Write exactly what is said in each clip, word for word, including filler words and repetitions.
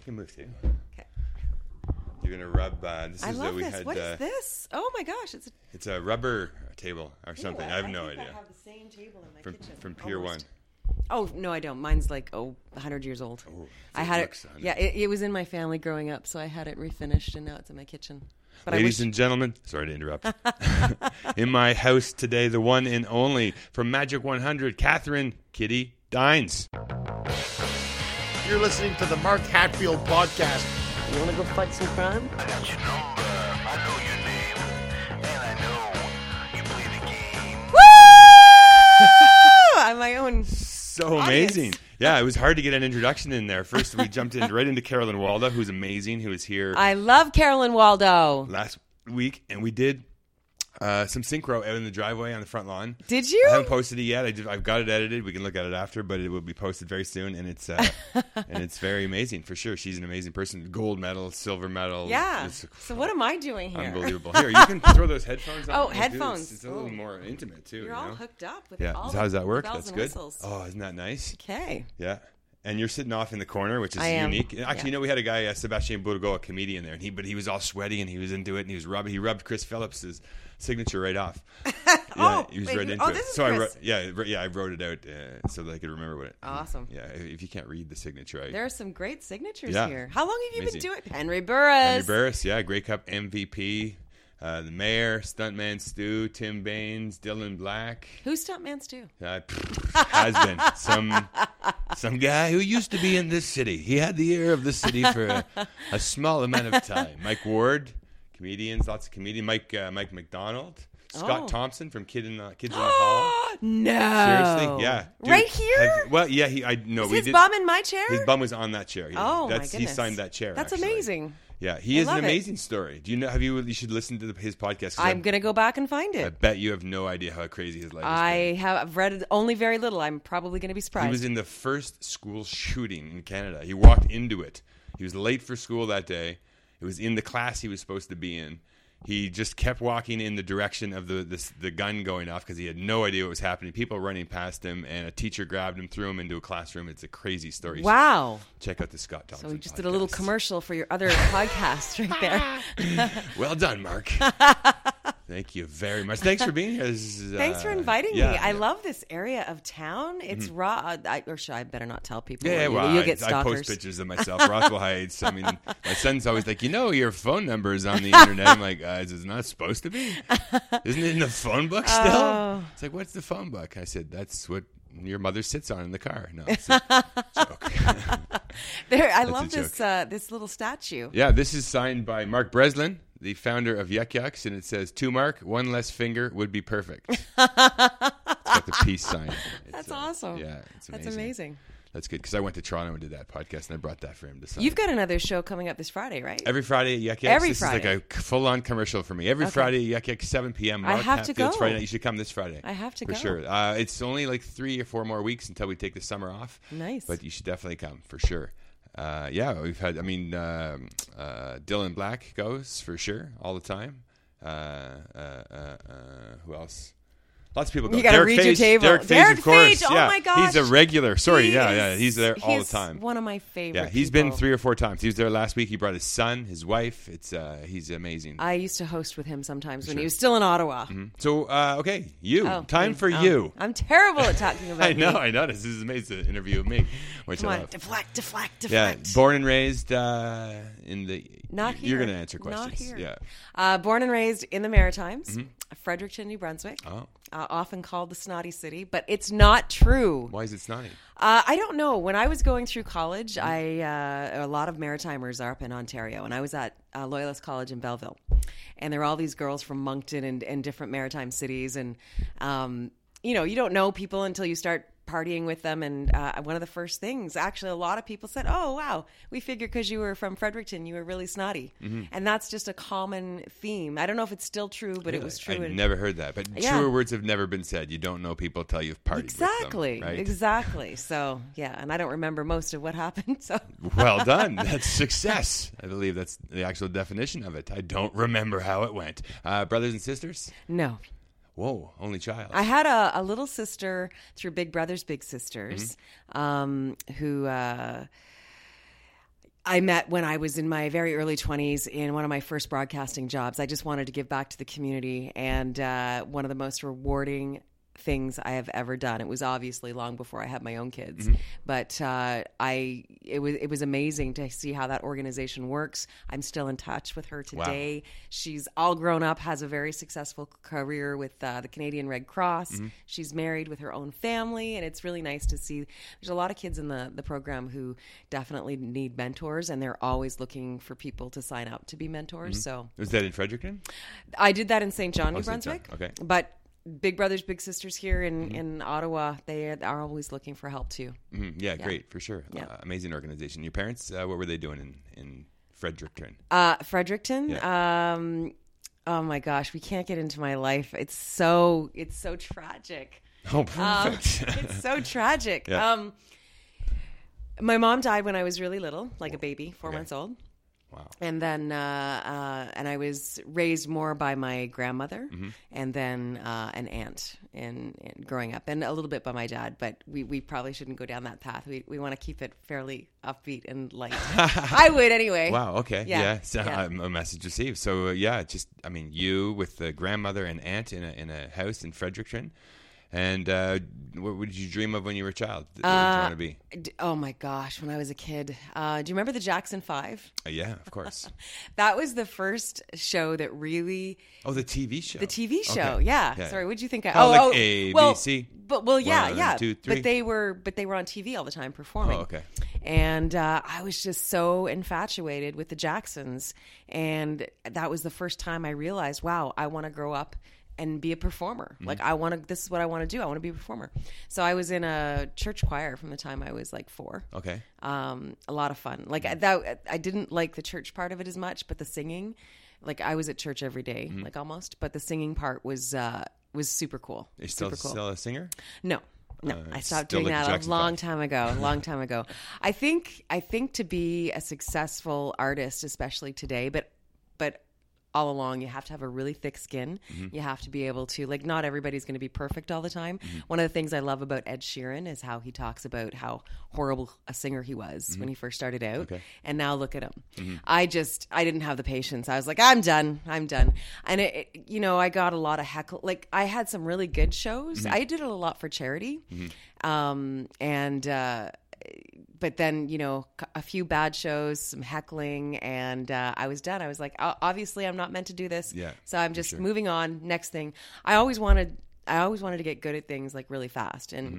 can move too. Okay. You're gonna rub. Uh, this I is love that we this. had. What uh, is this? Oh my gosh! It's a It's a rubber table or something. Ew, I have no think idea. I have the same table in my From kitchen. from Pier almost. One. Oh no, I don't. Mine's like oh, a hundred years old. Oh, I it had it. looks one hundred. Yeah, it, it was in my family growing up, so I had it refinished, and now it's in my kitchen. But Ladies I wish, and gentlemen, sorry to interrupt. In my house today, the one and only from Magic one hundred, Catherine Kitty Dines. You're listening to the Mark Hatfield podcast. You want to go fight some crime? I got your number, I know your name, and I know you play the game. Woo! I'm my own. So Audience. amazing. Yeah, it was hard to get an introduction in there. First, we jumped in right into Carolyn Waldo, who's amazing, who was here I love Carolyn Waldo. last week, and we did uh, some synchro out in the driveway on the front lawn. Did you? I haven't posted it yet. I just, I've got it edited. We can look at it after, but it will be posted very soon, and it's uh, and it's very amazing for sure. She's an amazing person. Gold medal, silver medal. Yeah. It's So what am I doing here? unbelievable. Here, you can throw those headphones on. Oh, Like, dude, headphones. It's, it's a little Oh. more intimate too. You're you all know? hooked up with Yeah. all So the, how does that the work? bells That's and good. whistles. Oh, isn't that nice? Okay. Yeah. And you're sitting off in the corner, which is I am. unique. Actually, Yeah. you know, we had a guy, uh, Sebastian Burgo, a comedian there, and he, but he was all sweaty and he was into it, and he was rubbing. He rubbed Chris Phillips' signature right off. Yeah, Oh, he was wait, right who- into oh, it. this is so I Chris. wrote, yeah, I wrote- yeah, I wrote it out uh, so that I could remember what it. Awesome. Yeah, if you can't read the signature, I, There are some great signatures Yeah. here. How long have you Amazing. been doing it? Henry Burris. Henry Barris, yeah, Grey Cup M V P, uh, the mayor, stuntman Stu, Tim Baines, Dylan Black. Who's Stuntman Stu? Uh, has been some some guy who used to be in this city. He had the ear of the city for a, a small amount of time. Mike Ward, comedians, lots of comedians. Mike uh, Mike McDonald, Scott Oh. Thompson from Kid in the Kids in the Hall. No. Seriously, yeah, Dude, Right here? have- well, yeah, he. I no, Is we his did. bum in my chair? His bum was on that chair. He, Oh, my that's, He goodness. signed that chair. That's actually. amazing. Yeah, he I is an love it. amazing story. Do you know? Have you? You should listen to the, his podcast. 'cause I'm I, going to go back and find I it. bet you have no idea how crazy his life has been. I have I've read only very little. I'm probably going to be surprised. He was in the first school shooting in Canada. He walked into it. He was late for school that day. It was in the class he was supposed to be in. He just kept walking in the direction of the the, the gun going off because he had no idea what was happening. People running past him, and a teacher grabbed him, threw him into a classroom. It's a crazy story. You Wow. should Check out the Scott Thompson. So we just did a little podcast. commercial for your other podcast right there. Well done, Mark. Thank you very much. Thanks for being here. This is, uh, Thanks for inviting yeah, me. I yeah. love this area of town. It's raw. I, or should I better not tell people? Yeah, You- well, you'll I, get I stalkers. post pictures of myself, Roswell Heights. I mean, my son's always like, you know, your phone number is on the internet. I'm like, uh, is it not supposed to be? Isn't it in the phone book still? Oh. It's like, what's the phone book? I said, that's what your mother sits on in the car. No, it's a joke. There, I That's a love this joke. uh, this little statue. Yeah, this is signed by Mark Breslin, the founder of Yuck Yucks, and it says, to Mark, one less finger would be perfect. It's got the peace sign. It's, That's uh, awesome. Yeah, it's amazing. That's amazing. That's good, because I went to Toronto and did that podcast, and I brought that for him to sign. You've got another show coming up this Friday, right? Every Friday at Yuck Yucks. Every this Friday. is like a full-on commercial for me. Every Okay. Friday at Yuck Yucks, seven p.m. I Mark have to Hatfield's go. Friday night. You should come this Friday. I have to for go. sure. Uh, it's only like three or four more weeks until we take the summer off. Nice. But you should definitely come for sure. Uh, yeah, we've had. I mean, um, uh, Dylan Black goes for sure all the time. Uh, uh, uh, uh, who else? Lots of people go. You gotta Derek read your Fage, table. Derek Fage, Derek of course. Fage, oh yeah. my gosh. He's a regular. Sorry, He yeah, is- yeah. He's there all the he's time. One of my favorite. Yeah, he's been people. three or four times. He was there last week. He brought his son, his wife. It's uh, he's amazing. I used to host with him sometimes when Sure. he was still in Ottawa. So uh, okay, you Oh, time me. for Oh, you. I'm terrible at talking about I know, me. I know. This is amazing. An interview with me, which Come I on, love. deflect, deflect, Yeah, deflect. born and raised uh, in the. Not You're here. going to answer questions. Not here. Yeah. Uh, born and raised in the Maritimes, Fredericton, New Brunswick. Oh, Uh, often called the snotty city, but it's not true. why is it snotty? Uh, I don't know. When I was going through college, I uh, a lot of Maritimers are up in Ontario, and I was at uh, Loyalist College in Belleville, and there are all these girls from Moncton and, and different maritime cities, and um, you know, you don't know people until you start partying with them. And uh, one of the first things, actually, a lot of people said, "Oh, wow, we figured because you were from Fredericton, you were really snotty," Mm-hmm. and that's just a common theme. I don't know if it's still true, but it was true. I in- never heard that, but Yeah. truer words have never been said. You don't know people till you've partied Exactly. with them. Right? Exactly. So yeah, and I don't remember most of what happened. So Well done. That's success. I believe that's the actual definition of it. I don't remember how it went. Uh, brothers and sisters? no, Whoa, only child. I had a, a little sister through Big Brothers Big Sisters, Mm-hmm. um, who uh, I met when I was in my very early twenties in one of my first broadcasting jobs. I just wanted to give back to the community, and uh, one of the most rewarding things I have ever done. It was obviously long before I had my own kids, mm-hmm. but uh, I it was it was amazing to see how that organization works. I'm still in touch with her today. Wow. She's all grown up, has a very successful career with uh, the Canadian Red Cross. Mm-hmm. She's married with her own family, and it's really nice to see. There's a lot of kids in the the program who definitely need mentors, and they're always looking for people to sign up to be mentors. Mm-hmm. So was that in Fredericton? I did that in Saint John, New oh, Brunswick. Saint John. Okay, but Big Brothers Big Sisters here in, mm-hmm. in Ottawa, they are always looking for help too. Mm-hmm. Yeah, yeah, great, for sure. Yeah. Uh, amazing organization. Your parents, uh, what were they doing in, in Fredericton? Uh, Fredericton? Yeah. Um, oh my gosh, we can't get into my life. It's so it's so tragic. Oh, perfect. Um, it's so tragic. Yeah. Um, my mom died when I was really little, like a baby, four okay. months old. Wow. And then, uh, uh, and I was raised more by my grandmother, mm-hmm. and then uh, an aunt in, in growing up, and a little bit by my dad. But we, we probably shouldn't go down that path. We we want to keep it fairly upbeat and light. I would anyway. Wow. Okay. Yeah. yeah. So, yeah. Um, a message received. So uh, yeah, just I mean, you with the grandmother and aunt in a in a house in Fredericton. And uh, what, what did you dream of when you were a child? What did uh, you want to be? D- oh my gosh, when I was a kid. Uh, do you remember the Jackson Five? Uh, yeah, of course. That was the first show that really... Oh, the T V show. The T V show, okay. yeah. yeah. Sorry, what did you think? Of? Oh, oh, like oh, A, well, B, C? But, well, yeah, One, yeah. two, three. But they were but they were on T V all the time performing. Oh, okay. And uh, I was just so infatuated with the Jacksons. And that was the first time I realized, wow, I want to grow up and be a performer. Mm-hmm. Like I want to, this is what I want to do. I want to be a performer. So I was in a church choir from the time I was like four. Okay. Um, a lot of fun. Like I, that, I didn't like the church part of it as much, but the singing, like I was at church every day, mm-hmm. like almost, but the singing part was, uh, was super cool. Are you still, super cool. still a singer? No. No, uh, I stopped doing like that a long time ago. A long time ago. I think I think to be a successful artist, especially today, but but all along, you have to have a really thick skin. Mm-hmm. You have to be able to, like, not everybody's going to be perfect all the time. Mm-hmm. One of the things I love about Ed Sheeran is how he talks about how horrible a singer he was mm-hmm. when he first started out. Okay. And now look at him. Mm-hmm. I just, I didn't have the patience. I was like, I'm done. I'm done. And, it, it, you know, I got a lot of heckle. Like, I had some really good shows. Mm-hmm. I did it a lot for charity. Mm-hmm. Um, and, uh, but then, you know, a few bad shows, some heckling, and uh, I was done. I was like, obviously, I'm not meant to do this. Yeah, so I'm just sure. moving on. Next thing. I always wanted, I always wanted to get good at things like really fast, and mm-hmm.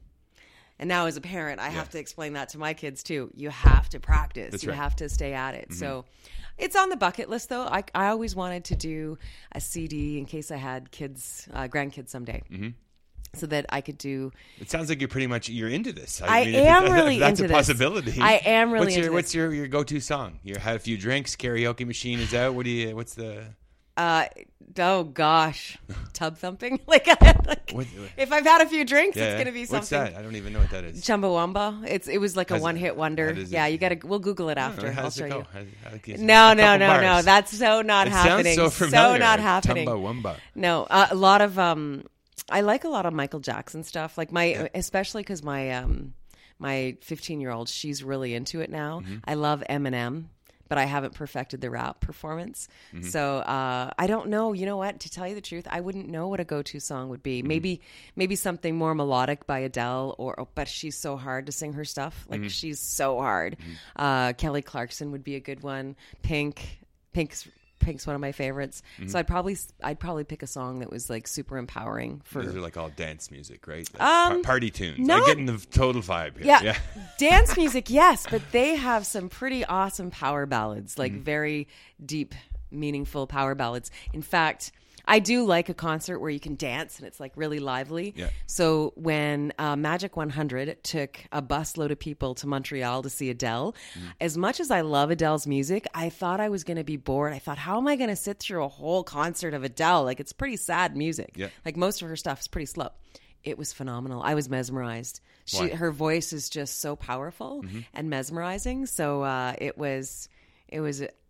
and now as a parent, I yeah. have to explain that to my kids too. You have to practice. That's you right. have to stay at it. Mm-hmm. So it's on the bucket list, though. I I always wanted to do a C D in case I had kids, uh, grandkids someday. Mm-hmm. So that I could do. It sounds like you're pretty much you're into this. I, I mean, am if, really if that's into a possibility. This. I am really what's your, into What's this. your your go-to song? You had a few drinks. Karaoke machine is out. What do you? What's the? Uh oh gosh, tub thumping. like, like what, what? If I've had a few drinks, yeah, it's gonna be something. What's that? I don't even know what that is. Chumbawamba. It's it was like a How's one-hit wonder. Yeah, it? you gotta. We'll Google it after. How I'll does show it go? you. How, how, how, no, no, no, bars. no. That's so not it happening. Sounds so familiar. So not happening. Chumbawamba. No, uh, a lot of um. I like a lot of Michael Jackson stuff. Like my, yeah. especially because my um, my fifteen-year-old, she's really into it now. Mm-hmm. I love Eminem, but I haven't perfected the rap performance. Mm-hmm. So uh, I don't know. You know what? To tell you the truth, I wouldn't know what a go-to song would be. Mm-hmm. Maybe maybe something more melodic by Adele, or oh, but she's so hard to sing her stuff. Like mm-hmm. she's so hard. Mm-hmm. Uh, Kelly Clarkson would be a good one. Pink, Pink's. Pink's one of my favorites. Mm-hmm. So I'd probably I'd probably pick a song that was like super empowering for. Those are like all dance music, right? Like um, par- party tunes. Not, I'm getting the total vibe here. Yeah, yeah. Dance music, yes, but they have some pretty awesome power ballads, like mm-hmm. very deep, meaningful power ballads. In fact, I do like a concert where you can dance and it's like really lively. Yeah. So when uh, Magic one hundred took a busload of people to Montreal to see Adele, mm. as much as I love Adele's music, I thought I was going to be bored. I thought, how am I going to sit through a whole concert of Adele? Like, it's pretty sad music. Yeah. Like most of her stuff is pretty slow. It was phenomenal. I was mesmerized. She, Why? her voice is just so powerful mm-hmm. and mesmerizing. So uh, it was, it was.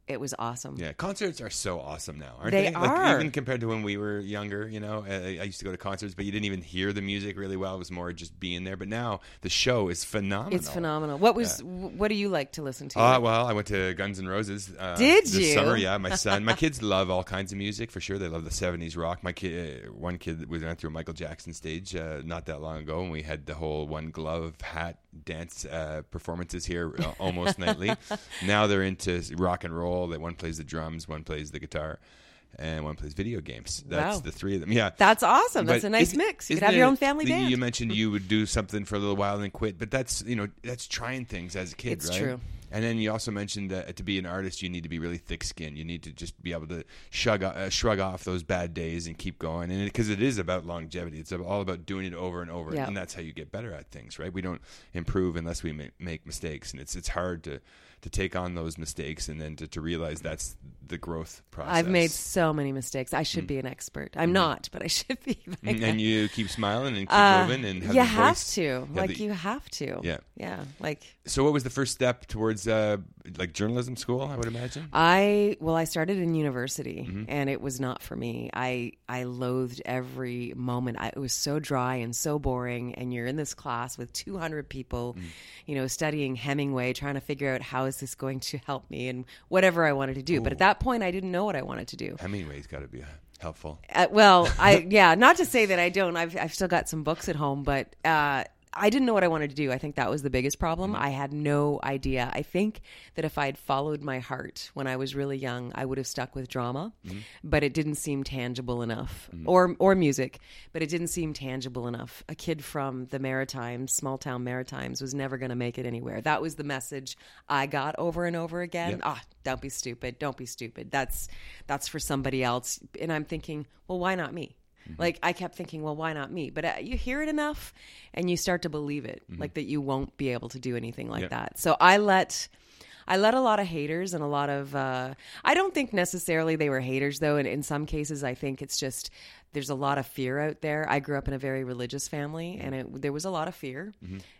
it was awesome. Yeah, concerts are so awesome now, aren't They they? Like, are. even compared to when we were younger, you know, I, I used to go to concerts, but you didn't even hear the music really well. It was more just being there. But now the show is phenomenal. It's phenomenal. What was? w What do you like to listen to? Uh, well, I went to Guns N' Roses. Uh, Did this you? summer? Yeah, my son, my kids love all kinds of music for sure. They love the seventies rock. My kid, uh, one kid, we went through a Michael Jackson stage uh, not that long ago, and we had the whole one glove hat dance uh, performances here uh, almost nightly. Now they're into rock and roll. That one plays the drums, one plays the guitar, and one plays video games. That's Wow. the three of them. Yeah, That's awesome. That's But a nice isn't- mix. You could isn't have your it own family that band. You mentioned you would do something for a little while and then quit, but that's you know that's trying things as a kid, It's right? true. And then you also mentioned that to be an artist, you need to be really thick-skinned. You need to just be able to shrug uh, shrug off those bad days and keep going. And because it, it is about longevity, it's all about doing it over and over, Yeah. and that's how you get better at things, right? We don't improve unless we ma- make mistakes, and it's it's hard to to take on those mistakes and then to, to realize that's the growth process. I've made so many mistakes. I should be an expert. I'm not, but I should be. Mm, and you keep smiling and keep Uh, moving and have you the have voice- to. have Like the- you have to. Yeah. Yeah. Like So what was the first step towards uh, like journalism school, I would imagine? I well, I started in university, Mm-hmm. and it was not for me. I I loathed every moment. I, it was so dry and so boring. And you're in this class with two hundred people, Mm. you know, studying Hemingway, trying to figure out how is this going to help me and whatever I wanted to do. But at that point, I didn't know what I wanted to do. Hemingway's got to be helpful. Uh, well, I yeah, not to say that I don't. I've I've still got some books at home, but uh, I didn't know what I wanted to do. I think that was the biggest problem. I had no idea. I think that if I had followed my heart when I was really young, I would have stuck with drama, but it didn't seem tangible enough, or or music, but it didn't seem tangible enough. A kid from the Maritimes, small town Maritimes, was never going to make it anywhere. That was the message I got over and over again. Yep. Ah, don't be stupid. Don't be stupid. That's that's for somebody else. And I'm thinking, well, why not me? Like I kept thinking, well, why not me? But uh, you hear it enough and you start to believe it, like that you won't be able to do anything like Yeah. that. So I let I let a lot of haters and a lot of uh, I don't think necessarily they were haters though, and in some cases I think it's just there's a lot of fear out there. I grew up in a very religious family, and it, there was a lot of fear,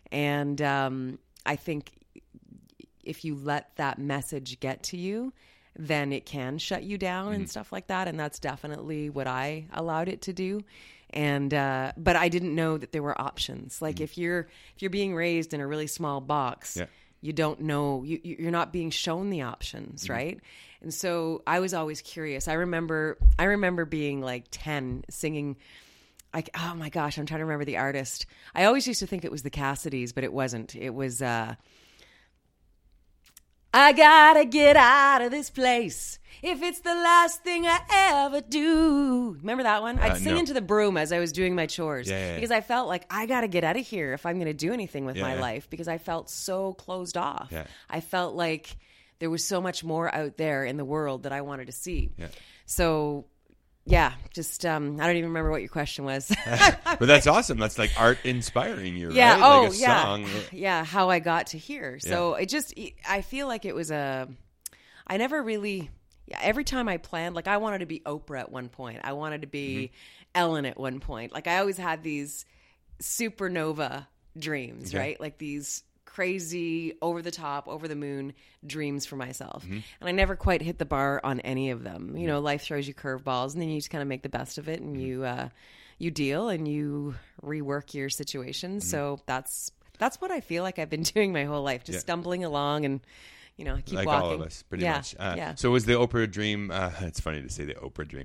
and um, I think if you let that message get to you, then it can shut you down and stuff like that. And that's definitely what I allowed it to do. And, uh, but I didn't know that there were options. Like if you're, if you're being raised in a really small box, Yeah. you don't know, you, you're not being shown the options. Right. And so I was always curious. I remember, I remember being like ten singing like, oh my gosh, I'm trying to remember the artist. I always used to think it was the Cassidys, but it wasn't. It was, uh, I gotta get out of this place if it's the last thing I ever do. Remember that one? I'd Uh, sing no. into the broom as I was doing my chores Yeah, yeah, yeah. because I felt like I gotta get out of here if I'm going to do anything with Yeah, my yeah. life because I felt so closed off. Yeah. I felt like there was so much more out there in the world that I wanted to see. Yeah. So, yeah, just um, I don't even remember what your question was. But that's awesome. That's like art inspiring you, Yeah. right? Oh, like a yeah. song. Yeah. How I got to here. So it just, I feel like it was a, I never really, yeah, every time I planned, like I wanted to be Oprah at one point. I wanted to be Mm-hmm. Ellen at one point. Like I always had these supernova dreams, Yeah. right? Like these crazy, over the top, over the moon dreams for myself. Mm-hmm. And I never quite hit the bar on any of them. You know, life throws you curveballs and then you just kind of make the best of it and Mm-hmm. you, uh, you deal and you rework your situation. Mm-hmm. So that's, that's what I feel like I've been doing my whole life, just Yeah. stumbling along and, you know, keep Like walking. all of us, pretty yeah. much. Uh, yeah. So was the Oprah dream? Uh, it's funny to say the Oprah dream.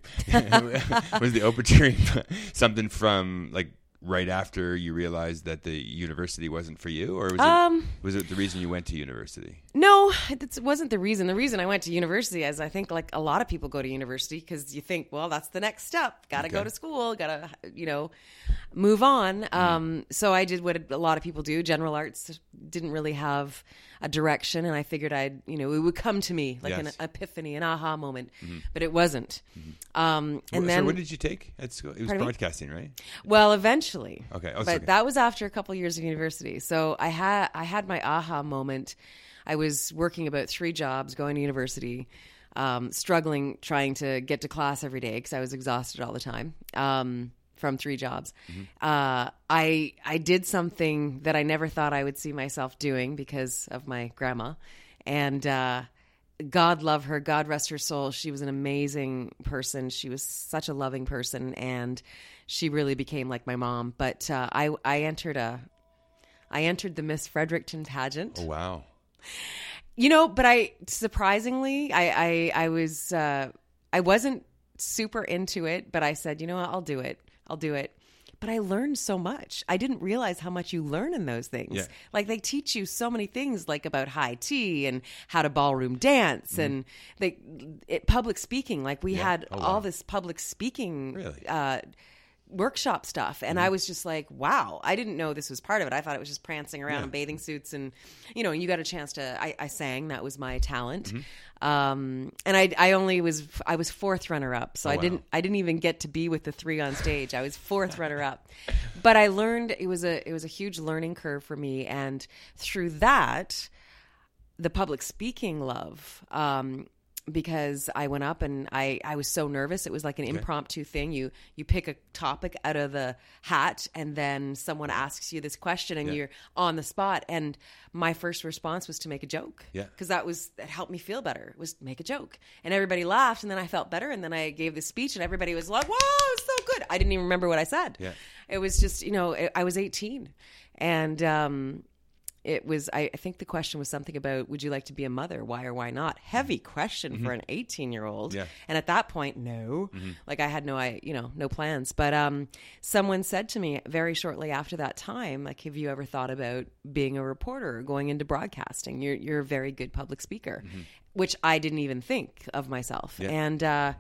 Was the Oprah dream something from like right after you realized that the university wasn't for you, or was Um, it was it the reason you went to university? No, it wasn't the reason. The reason I went to university is I think like a lot of people go to university because you think, well, that's the next step. Got to Okay. go to school. Got to, you know, move on. Um, so I did what a lot of people do. General arts didn't really have a direction, and I figured I'd, you know, it would come to me like Yes. an epiphany, an aha moment, but it wasn't. Um, and Wh- then, so what did you take at school? It was Pardon me? broadcasting, right? well, eventually. Okay. Oh, but it's okay. that was after a couple years of university. So I had I had my aha moment. I was working about three jobs, going to university, um, struggling trying to get to class every day because I was exhausted all the time um, from three jobs. Mm-hmm. Uh, I I did something that I never thought I would see myself doing because of my grandma, and uh, God love her. God rest her soul. She was an amazing person. She was such a loving person, and she really became like my mom. But uh, I, I entered a, I entered the Miss Fredericton pageant. Oh, wow. You know, but I surprisingly, I, I, I was, uh, I wasn't super into it, but I said, you know what, I'll do it. I'll do it. But I learned so much. I didn't realize how much you learn in those things. Yeah. Like they teach you so many things, like about high tea and how to ballroom dance, mm-hmm. and they it, public speaking. Like we yeah. had oh, wow. all this public speaking really? uh, workshop stuff, and mm-hmm. I was just like, wow, I didn't know this was part of it. I thought it was just prancing around yeah. in bathing suits, and you know, and you got a chance to. I, I sang. That was my talent. Mm-hmm. Um, and I, I only was, I was fourth runner up. So oh, I wow. didn't, I didn't even get to be with the three on stage. I was fourth runner up, but I learned it was a, it was a huge learning curve for me. And through that, the public speaking love, um, because I went up and I, I was so nervous. It was like an okay. impromptu thing. You you pick a topic out of the hat, and then someone asks you this question, and yeah. you're on the spot. And my first response was to make a joke. Yeah, because that was that helped me feel better. Was make a joke, and everybody laughed, and then I felt better. And then I gave this speech, and everybody was like, "Wow, it's so good." I didn't even remember what I said. Yeah, it was just you know it, I was eighteen, and. um It was, I, I think the question was something about, would you like to be a mother? Why or why not? Heavy question mm-hmm. for an eighteen year old. Yeah. And at that point, no, mm-hmm. like I had no, I, you know, no plans. But um, someone said to me very shortly after that time, like, have you ever thought about being a reporter or going into broadcasting? You're, you're a very good public speaker, mm-hmm. which I didn't even think of myself. Yeah. And uh,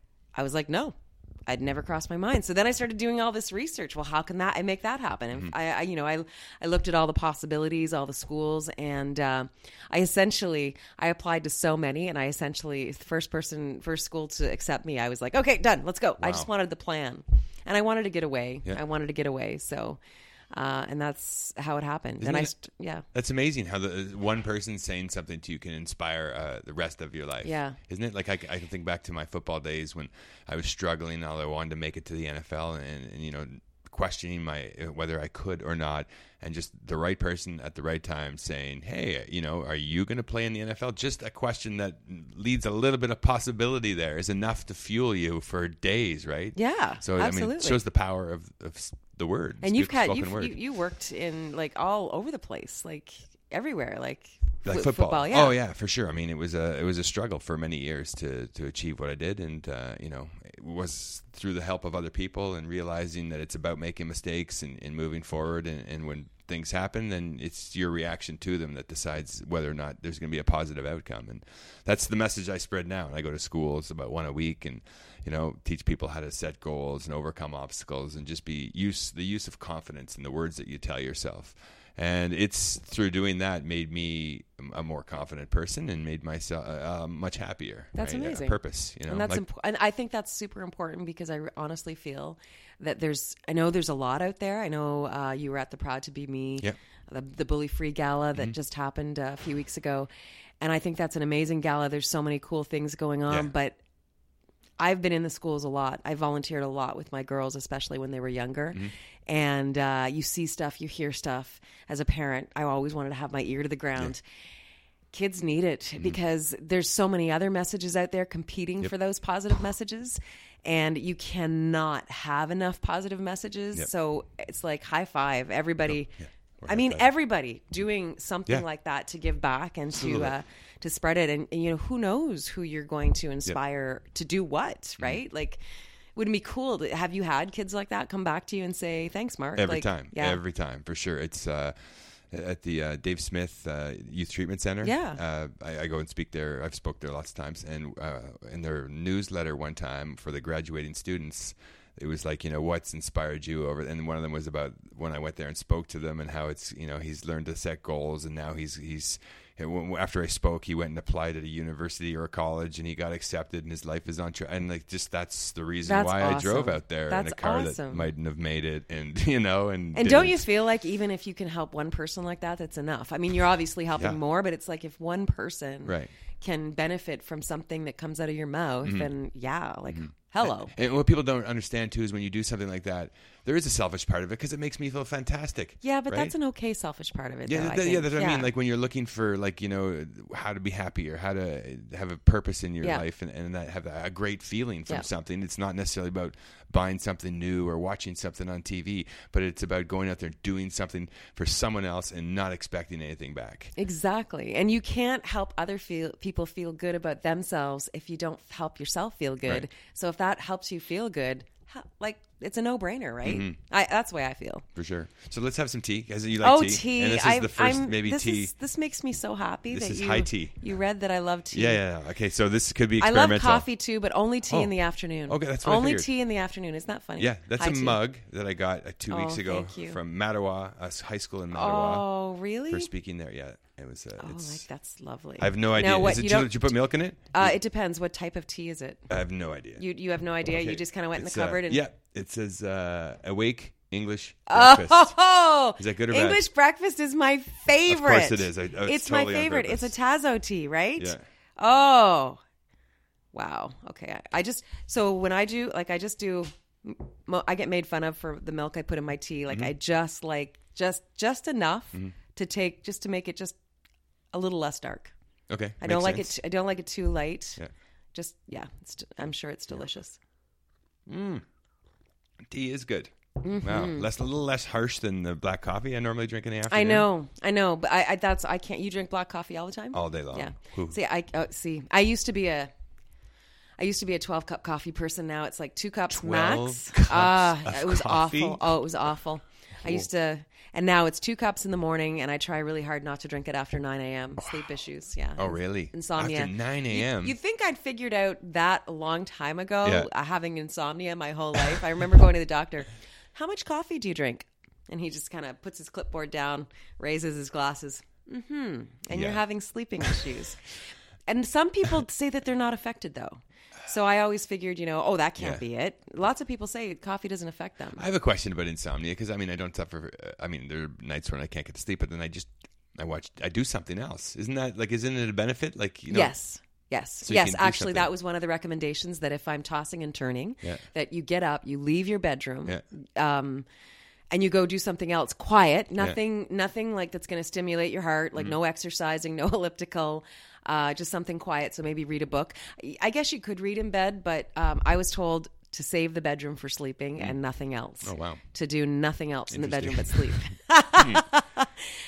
I was like, no. I'd never crossed my mind. So then I started doing all this research. Well, how can that I make that happen? And mm-hmm. I, I, you know, I I looked at all the possibilities, all the schools, and uh, I essentially I applied to so many, and I essentially the first person, first school to accept me. I was like, okay, done, let's go. Wow. I just wanted the plan, and I wanted to get away. Yeah. I wanted to get away. So. Uh, and that's how it happened. Isn't and I, it, st- yeah, that's amazing how the one person saying something to you can inspire uh, the rest of your life. Yeah, isn't it? Like I, I can think back to my football days when I was struggling, although I wanted to make it to the N F L, and, and you know, questioning my whether I could or not, and just the right person at the right time saying, "Hey, you know, are you going to play in the N F L?" Just a question that leads a little bit of possibility there is enough to fuel you for days, right? Yeah, so absolutely. I mean, it shows the power of. of the word. And you've had you've, you you worked in like all over the place, like everywhere, like, like f- football. football. Yeah. Oh yeah, for sure. I mean, it was a it was a struggle for many years to to achieve what I did, and uh, you know, it was through the help of other people and realizing that it's about making mistakes and, and moving forward. And, and when things happen, then it's your reaction to them that decides whether or not there's going to be a positive outcome. And that's the message I spread now. And I go to schools about one a week, and you know, teach people how to set goals and overcome obstacles, and just be use the use of confidence in the words that you tell yourself. And it's through doing that made me a more confident person and made myself uh, much happier. That's right? amazing. A purpose, you know. And that's like, imp- and I think that's super important because I honestly feel that there's. I know there's a lot out there. I know uh, you were at the Proud to Be Me, yeah. the, the Bully Free Gala that mm-hmm. just happened uh, a few weeks ago, and I think that's an amazing gala. There's so many cool things going on, yeah. but. I've been in the schools a lot. I volunteered a lot with my girls, especially when they were younger. Mm-hmm. And uh, you see stuff, you hear stuff. As a parent, I always wanted to have my ear to the ground. Yeah. Kids need it mm-hmm. because there's so many other messages out there competing yep. for those positive messages. And you cannot have enough positive messages. Yep. So it's like high five. Everybody... Oh, yeah. I mean, everybody doing something yeah. like that to give back and Absolutely. to uh, to spread it. And, and, you know, who knows who you're going to inspire yep. to do what, right? Mm-hmm. Like, wouldn't it be cool to have you had kids like that come back to you and say, thanks, Mark? Every like, time. Yeah. Every time, for sure. It's uh, at the uh, Dave Smith uh, Youth Treatment Center. Yeah. Uh, I, I go and speak there. I've spoke there lots of times. And uh, in their newsletter one time for the graduating students, it was like, you know, what's inspired you over, and one of them was about when I went there and spoke to them and how it's, you know, he's learned to set goals, and now he's, he's, after I spoke, he went and applied at a university or a college, and he got accepted, and his life is on track. And like, just that's the reason that's why awesome. I drove out there that's in a car awesome. that mightn't have made it, and you know, and and don't didn't. you feel like even if you can help one person like that, that's enough? I mean, you're obviously helping yeah. more, but it's like if one person right. can benefit from something that comes out of your mouth, mm-hmm. then yeah, like. Mm-hmm. Hello. And, and what people don't understand too is when you do something like that, there is a selfish part of it because it makes me feel fantastic. Yeah, but right? that's an okay selfish part of it. Yeah, though, that, I yeah, think. that's what I mean. Like when you're looking for, like, you know, how to be happy or how to have a purpose in your Yeah. life and, and that have a great feeling from Yeah. something. It's not necessarily about buying something new or watching something on T V, but it's about going out there doing something for someone else and not expecting anything back. Exactly. And you can't help other feel, people feel good about themselves if you don't help yourself feel good. Right. So if that helps you feel good, ha- like it's a no-brainer, right? Mm-hmm. I, that's the way I feel. For sure. So let's have some tea. As you like oh, tea. tea. And this is I, the 1st I'm, maybe this tea. Is, this makes me so happy This that is you, high tea. you read that I love tea. Yeah, yeah, yeah. Okay, so this could be I love experimental. coffee too, but only tea Oh. in the afternoon. Okay, that's what I Only figured. tea in the afternoon. Isn't that funny? Yeah, that's High a tea. mug that I got uh, two Oh, weeks ago thank you. from Mattawa, a high school in Mattawa. Oh, really? For speaking there, yeah. It was. Uh, Oh, it's, like that's lovely. I have no idea. Now, what, Is it, you did, you, don't- did you put milk in it? Uh, it depends. What type of tea is it? I have no idea. You you have no idea. You Okay, just kind of went in the it's, uh, cupboard and yeah, it says uh, awake English breakfast. Oh, Is that good or bad? English breakfast is my favorite. Of course it is. I- oh, it's it's totally my on favorite. It's a purpose. Tazo tea, right? Yeah. Oh, wow. Okay. I, I just so when I do like I just do, mo- I get made fun of for the milk I put in my tea. Like Mm-hmm. I just like just just enough to take just to make it just a little less dark. Okay, I don't makes like sense. it. I don't like it too light. Yeah. Just yeah. It's, I'm sure it's delicious. Tea is good. Wow, less a little less harsh than the black coffee I normally drink in the afternoon. I know, I know, but I, I that's I can't. You drink black coffee all the time? All day long. Yeah. Whew. See, I uh, see. I used to be a. I used to be a twelve cup coffee person. Now it's like two cups twelve max. cups Ah, of it was coffee? awful. Oh, it was awful. I used to, and now it's two cups in the morning, and I try really hard not to drink it after nine a.m. Sleep issues. Yeah. Oh, really? Insomnia. After nine a.m.? You, you'd think I'd figured out that a long time ago, Yeah. uh, having insomnia my whole life. I remember going to the doctor. How much coffee do you drink? And he just kind of puts his clipboard down, raises his glasses. Mm-hmm. And Yeah. you're having sleeping issues. And some people say that they're not affected, though. So I always figured, you know, oh, that can't Yeah. be it. Lots of people say coffee doesn't affect them. I have a question about insomnia because I mean I don't suffer. Uh, I mean there are nights when I can't get to sleep, but then I just I watch I do something else. Isn't that like isn't it a benefit? Like you know. Yes. Yes. So you yes. can do Actually, something. that was one of the recommendations that if I'm tossing and turning, Yeah. that you get up, you leave your bedroom, Yeah. um, and you go do something else quiet. Nothing, nothing like that's going to stimulate your heart. Mm-hmm. Like no exercising, no elliptical, uh, just something quiet. So maybe read a book. I guess you could read in bed, but um, I was told to save the bedroom for sleeping and nothing else. Oh, wow. To do nothing else in the bedroom but Interesting. sleep.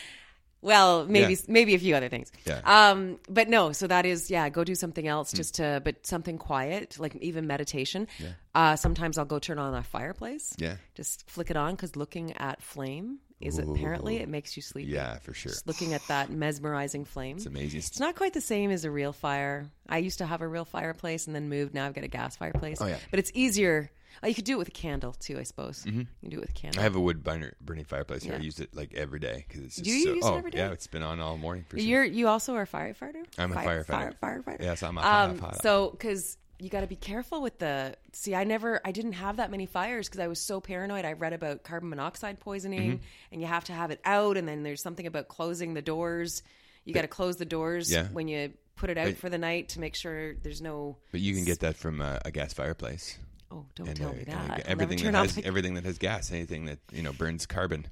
Well, maybe Yeah. maybe a few other things. Yeah. Um, but no, so that is yeah, go do something else just to but something quiet, like even meditation. Uh, sometimes I'll go turn on a fireplace. Yeah. Just flick it on because looking at flame is apparently it makes you sleepy. Yeah, for sure. Just looking at that mesmerizing flame. It's amazing. It's not quite the same as a real fire. I used to have a real fireplace and then moved. Now I've got a gas fireplace. Oh, yeah. But it's easier. Oh, you could do it with a candle too, I suppose. You can do it with a candle. I have a wood burner, burning fireplace here. I Yeah. use it like every day because it's just Do you so, use it oh, every day? Yeah, it's been on all morning for sure. You're you also are a firefighter. I'm a Fire- firefighter. Fire, firefighter. Yes, I'm a Um, firefighter. so because you got to be careful with the. See, I never, I didn't have that many fires because I was so paranoid. I read about carbon monoxide poisoning, Mm-hmm. and you have to have it out. And then there's something about closing the doors. You got to close the doors Yeah. when you put it out But- for the night to make sure there's no. But you can get that from uh, a gas fireplace. Oh, don't And, tell uh, me and that. I'll never everything turn that off has the- everything that has gas, anything that you know burns carbon,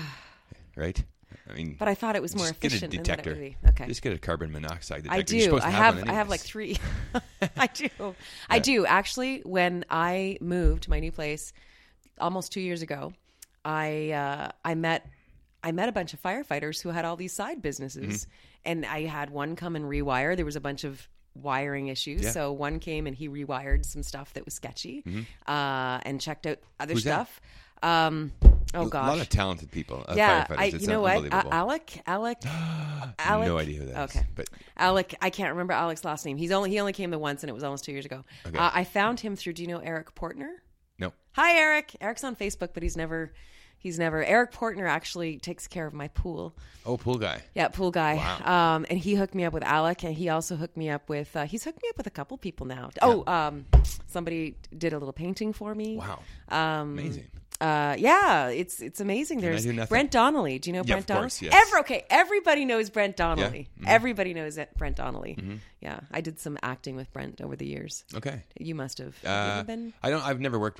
right? I mean, But I thought it was more just get a efficient than what it detector. would be. Okay. Just get a carbon monoxide detector. I You're do. supposed to I have, have. one I have anyways. like three. I do. I do actually. When I moved to my new place almost two years ago, I uh, I met I met a bunch of firefighters who had all these side businesses, Mm-hmm. and I had one come and rewire. There was a bunch of wiring issues, Yeah. so one came and he rewired some stuff that was sketchy, uh, and checked out other Mm-hmm. Who's that? stuff. Um, oh A gosh, lot of talented people. Uh, yeah, firefighters. I, It's you know what? Uh, unbelievable. Alec, Alec, Alec. No idea who that is. Okay, But Alec, I can't remember Alec's last name. He's only he only came the once, and it was almost two years ago. Okay. Uh, I found him through. Do you know Eric Portner? no. Hi, Eric. Eric's on Facebook, but he's never. He's never. Eric Portner actually takes care of my pool. Oh, pool guy. Yeah, pool guy. Wow. Um, and he hooked me up with Alec, and he also hooked me up with. Uh, he's hooked me up with a couple people now. Oh, um, somebody did a little painting for me. Wow. Um, Amazing. Uh, yeah, it's it's amazing. There's do nothing? Brent Donnelly. Do you know Yeah, Brent of Donnelly? course, yes. Every, okay, everybody knows Brent Donnelly. Mm-hmm. Everybody knows it, Brent Donnelly. Yeah, I did some acting with Brent over the years. Okay. You must have. Have you Uh, ever been? I don't. I've never worked with him.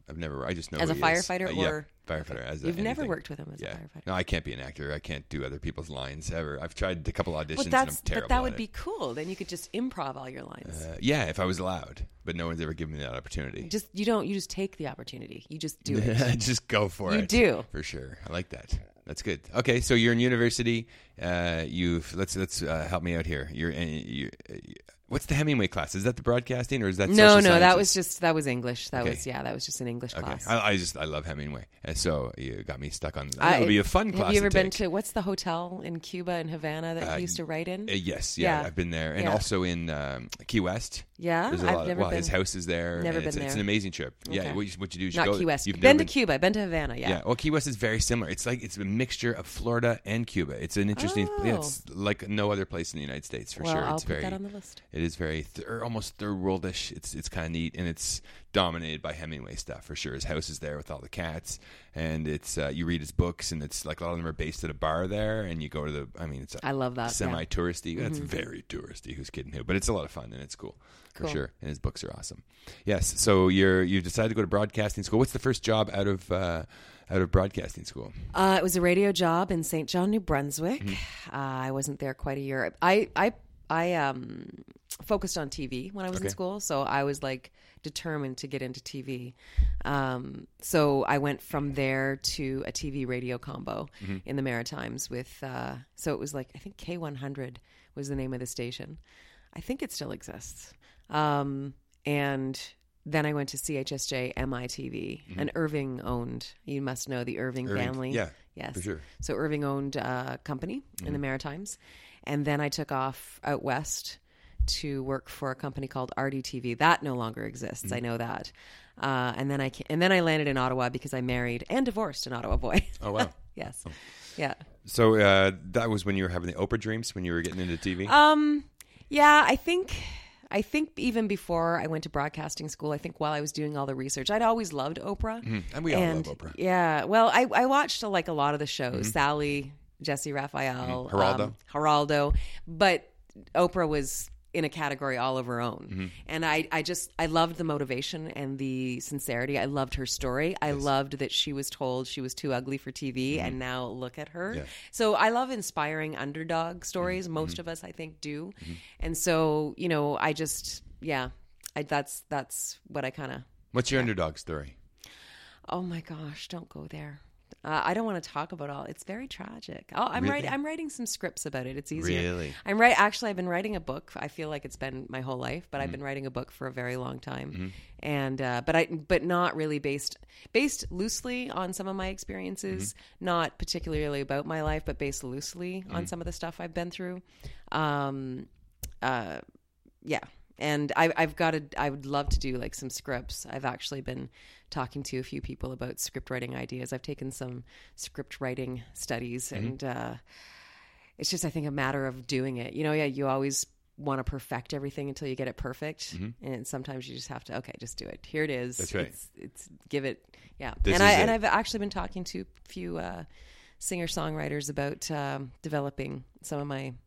I've never. I just know As who a he is. firefighter Uh, yeah, or- firefighter. As a, You've never anything. worked with him as Yeah. a firefighter. No, I can't be an actor. I can't do other people's lines ever. I've tried a couple auditions. But and that's I'm terrible but that at would it. be cool. Then you could just improv all your lines. Uh, yeah, if I was allowed, but no one's ever given me that opportunity. just you don't. You just take the opportunity. You just do it. Just go for You it. do. For sure. I like that. That's good. Okay, so you're in university. Uh, you've let's let's uh, help me out here. You're, uh, you uh, what's the Hemingway class? Is that the broadcasting or is that No, social no, that sciences? was just that was English. That Okay. was yeah, that was just an English Okay, class. I, I just I love Hemingway, and so you got me stuck on that. I- It'll be a fun class. Have you ever to been take. to what's the hotel in Cuba and Havana that Uh, he used to write in? Uh, yes, yeah, Yeah. I've been there, and Yeah. also in um, Key West. Yeah, There's a I've lot of, never well, been. his house is there. Never and it's, been it's there. an amazing trip. Yeah, Okay. what you, what you do is you Not go. Key West. You've Been never to Cuba. I've been to Havana. Yeah. Yeah, well, Key West is very similar. It's like it's a mixture of Florida and Cuba. It's an interesting. Oh. Yeah, it's like no other place in the United States for well, sure. I'll It's put very. that on the list. It is very th- or almost third worldish. It's it's kind of neat, and it's dominated by Hemingway stuff for sure. His house is there with all the cats, and it's uh, you read his books, and it's like a lot of them are based at a bar there, and you go to the. I mean, it's I love that, yeah. semi-touristy. It's very touristy. Who's kidding who? But it's a lot of fun, and it's cool for Cool. sure. And his books are awesome. Yes. So you're you decided to go to broadcasting school. What's the first job out of uh, out of broadcasting school? Uh, it was a radio job in Saint John, New Brunswick. Mm-hmm. Uh, I wasn't there quite a year. I I I um focused on T V when I was in Okay. school, so I was like determined to get into T V. Um, so I went from there to a T V radio combo Mm-hmm. in the Maritimes with. Uh, so it was like I think K one hundred was the name of the station. I think it still exists. Um, and then I went to C H S J M I T V, an Irving owned. You must know the Irving, Mm-hmm. Irving, family. yeah, Yes. for sure. So Irving owned a company in the Maritimes. And then I took off out west to work for a company called R D T V. That no longer exists. I know that. Uh, and then I ca- and then I landed in Ottawa because I married and divorced an Ottawa boy. Oh wow. Yes. Yeah. So uh, that was when you were having the Oprah dreams when you were getting into T V. Um, yeah, I think, I think even before I went to broadcasting school, I think while I was doing all the research, I'd always loved Oprah. And we all love Oprah. Yeah. Well, I, I watched uh, like a lot of the shows, Sally, Jesse Raphael, Mhm. Geraldo. um, Geraldo, but Oprah was in a category all of her own. Mm-hmm. And I, I just, I loved the motivation and the sincerity. I loved her story. I loved that she was told she was too ugly for T V and now look at her. Mm-hmm. Yeah. So I love inspiring underdog stories. Mm-hmm. Most of us, I think, do. And so, you know, I just, yeah, I, that's, that's what I kind of, What's your underdog story? oh my gosh, don't go there. Uh, I don't want to talk about all. It's very tragic. Oh, I'm Really? writing. I'm writing some scripts about it. It's easier. Really? I'm right. Actually, I've been writing a book. I feel like it's been my whole life, Mm-hmm. but I've been writing a book for a very long time, and uh, but I but not really based based loosely on some of my experiences. Mm-hmm. Not particularly about my life, but based loosely Mm-hmm. on some of the stuff I've been through. Um, uh, yeah. And I, I've got to, I would love to do like some scripts. I've actually been talking to a few people about script writing ideas. I've taken some script writing studies and uh, it's just, I think, a matter of doing it. You know, yeah, you always want to perfect everything until you get it perfect. And sometimes you just have to, okay, just do it. Here it is. That's right. It's, it's give it. Yeah. This and is I, it. and I've actually been talking to a few uh, singer songwriters about um, developing some of my,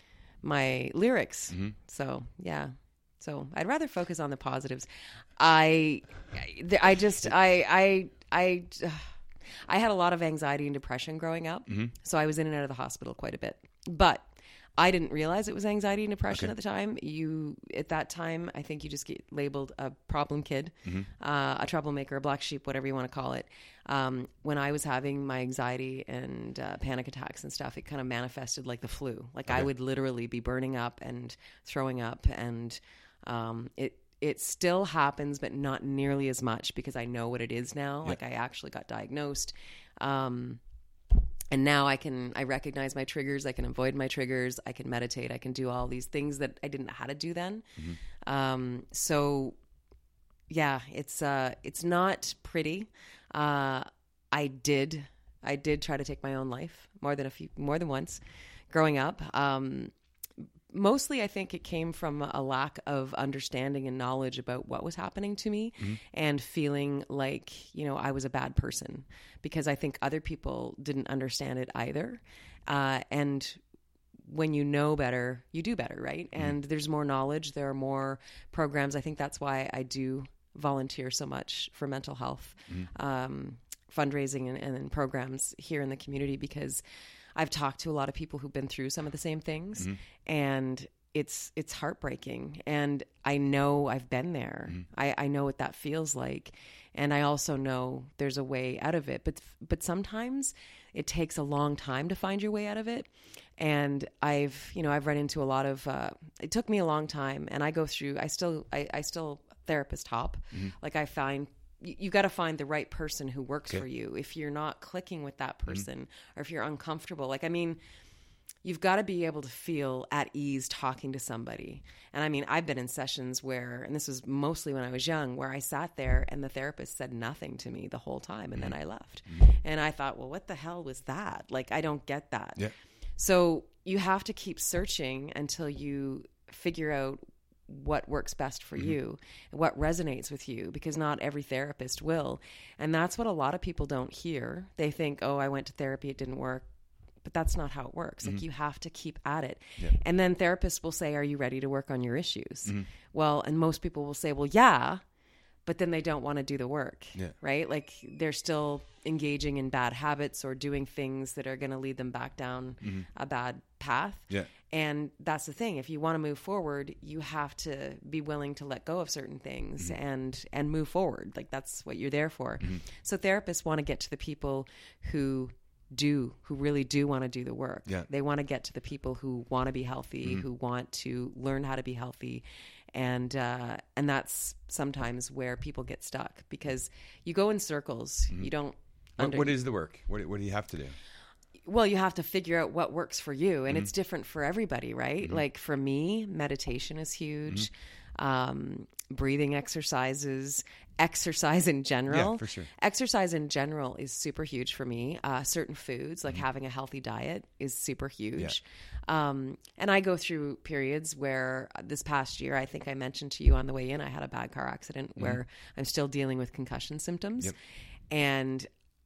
my lyrics. Mm-hmm. So yeah. So I'd rather focus on the positives. I, I, I just, I, I, I, I had a lot of anxiety and depression growing up. Mm-hmm. So I was in and out of the hospital quite a bit, but I didn't realize it was anxiety and depression Okay. at the time. You, at that time, I think you just get labeled a problem kid, Mm-hmm. uh, a troublemaker, a black sheep, whatever you want to call it. Um, when I was having my anxiety and uh, panic attacks and stuff, it kind of manifested like the flu. Like I Okay. would literally be burning up and throwing up, and um, it it still happens, but not nearly as much because I know what it is now. Like I actually got diagnosed. Um, and now I can, I recognize my triggers. I can avoid my triggers. I can meditate. I can do all these things that I didn't know how to do then. Um, so yeah, it's, uh, it's not pretty. Uh, I did, I did try to take my own life more than a few, more than once growing up. Um, mostly I think it came from a lack of understanding and knowledge about what was happening to me and feeling like, you know, I was a bad person because I think other people didn't understand it either. Uh, and when you know better, you do better, right? And there's more knowledge. There are more programs. I think that's why I do volunteer so much for mental health um, fundraising and, and programs here in the community, because I've talked to a lot of people who've been through some of the same things, mm-hmm. and it's it's heartbreaking. And I know I've been there. Mm-hmm. I, I know what that feels like. And I also know there's a way out of it. But but sometimes it takes a long time to find your way out of it. And I've, you know, I've run into a lot of, uh, it took me a long time, and I go through, I still, I, I still therapist hop. Mm-hmm. Like I find, you, you got to find the right person who works okay. for you. If you're not clicking with that person, mm-hmm. or if you're uncomfortable, like, I mean, you've got to be able to feel at ease talking to somebody. And I mean, I've been in sessions where, and this was mostly when I was young, where I sat there and the therapist said nothing to me the whole time. And mm-hmm. then I left. Mm-hmm. And I thought, well, what the hell was that? Like, I don't get that. Yeah. So you have to keep searching until you figure out what works best for mm-hmm. you, what resonates with you, because not every therapist will. And that's what a lot of people don't hear. They think, oh, I went to therapy, it didn't work. But that's not how it works. Mm-hmm. Like, you have to keep at it. Yeah. And then therapists will say, are you ready to work on your issues? Mm-hmm. Well, and most people will say, well, yeah, but then they don't want to do the work, yeah. right? Like, they're still engaging in bad habits or doing things that are going to lead them back down mm-hmm. a bad path. Yeah. And that's the thing. If you want to move forward, you have to be willing to let go of certain things mm-hmm. and and move forward. Like, that's what you're there for. Mm-hmm. So therapists want to get to the people who do, who really do want to do the work. Yeah. They want to get to the people who want to be healthy, mm-hmm. who want to learn how to be healthy. And uh, and that's sometimes where people get stuck, because you go in circles. Mm-hmm. You don't. What, under- what is the work? What, what do you have to do? Well, you have to figure out what works for you, and mm-hmm. it's different for everybody, right? Mm-hmm. Like, for me, meditation is huge. Mm-hmm. Um, breathing exercises, exercise in general. Yeah, for sure. Exercise in general is super huge for me. Uh, certain foods, like mm-hmm. having a healthy diet, is super huge. Yeah. Um, and I go through periods where uh, this past year, I think I mentioned to you on the way in, I had a bad car accident mm-hmm. where I'm still dealing with concussion symptoms. Yep. And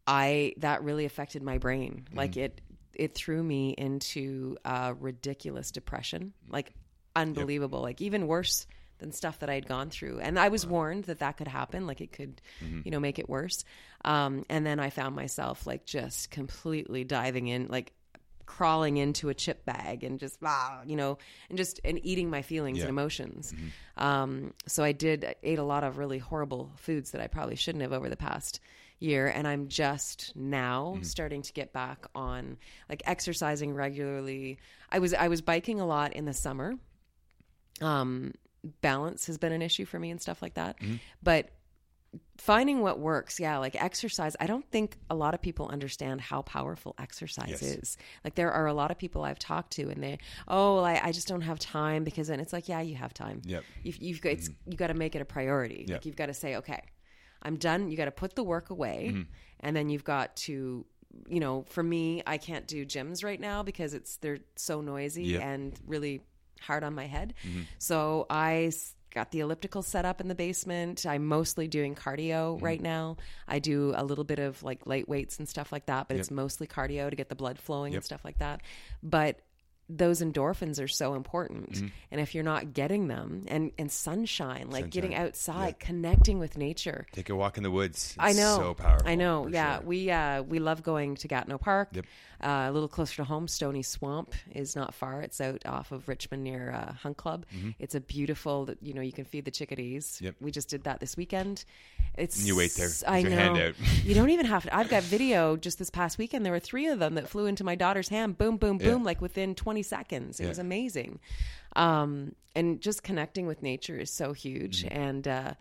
I that really affected my brain. Mm-hmm. Like, it it threw me into a ridiculous depression, like unbelievable, yep. like even worse than stuff that I had gone through. And I was wow. warned that that could happen, like it could, mm-hmm. you know, make it worse. Um, and then I found myself like just completely diving in, like crawling into a chip bag and just, ah, you know, and just, and eating my feelings yeah. and emotions. Mm-hmm. Um, so I did, I ate a lot of really horrible foods that I probably shouldn't have over the past year. And I'm just now mm-hmm. starting to get back on like exercising regularly. I was, I was biking a lot in the summer. Um, balance has been an issue for me and stuff like that. Mm-hmm. But finding what works, yeah, like exercise. I don't think a lot of people understand how powerful exercise yes. is. Like, there are a lot of people I've talked to, and they, oh, well, I, I just don't have time, because then it's like, yeah, you have time. Yep. You've, you've got, it's, mm-hmm. you got to make it a priority. Yep. Like, you've got to say, okay, I'm done. You got to put the work away, mm-hmm. and then you've got to, you know, for me, I can't do gyms right now because it's they're so noisy yep. and really hard on my head. Mm-hmm. So I got the elliptical set up in the basement. I'm mostly doing cardio mm-hmm. right now. I do a little bit of like light weights and stuff like that, but yep. it's mostly cardio to get the blood flowing yep. and stuff like that. But those endorphins are so important. Mm-hmm. And if you're not getting them, and, and sunshine, like sunshine. getting outside, yeah. connecting with nature. Take a walk in the woods. It's I know. so powerful. I know. Yeah. Sure. We, uh, we love going to Gatineau Park. Yep. Uh, a little closer to home, Stony Swamp is not far. It's out off of Richmond near uh, Hunt Club. Mm-hmm. It's a beautiful, you know, you can feed the chickadees. Yep. We just did that this weekend. It's and you wait there. I your know. Hand out. You don't even have to. I've got video just this past weekend. There were three of them that flew into my daughter's hand. Boom, boom, boom, yeah. like within twenty seconds. It yeah. was amazing. Um, and just connecting with nature is so huge. Mm-hmm. And, uh,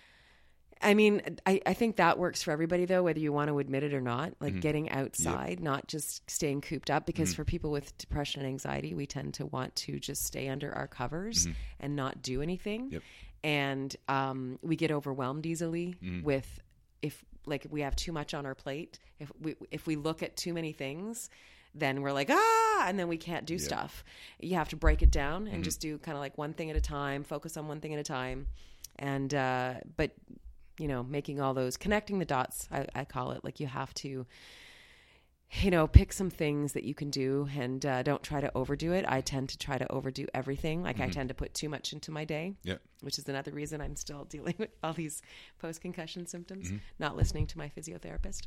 I mean, I, I think that works for everybody, though, whether you want to admit it or not, like mm-hmm. getting outside, yep. not just staying cooped up, because mm-hmm. for people with depression and anxiety, we tend to want to just stay under our covers mm-hmm. and not do anything. Yep. And um, we get overwhelmed easily mm-hmm. with, if like we have too much on our plate, if we, if we look at too many things, then we're like, ah, and then we can't do yep. stuff. You have to break it down and mm-hmm. just do kind of like one thing at a time, focus on one thing at a time. And, uh, but you know, making all those, connecting the dots, I, I call it, like you have to, you know, pick some things that you can do and uh, don't try to overdo it. I tend to try to overdo everything. Like Mm-hmm. I tend to put too much into my day, Yeah. which is another reason I'm still dealing with all these post-concussion symptoms, Mm-hmm. not listening to my physiotherapist.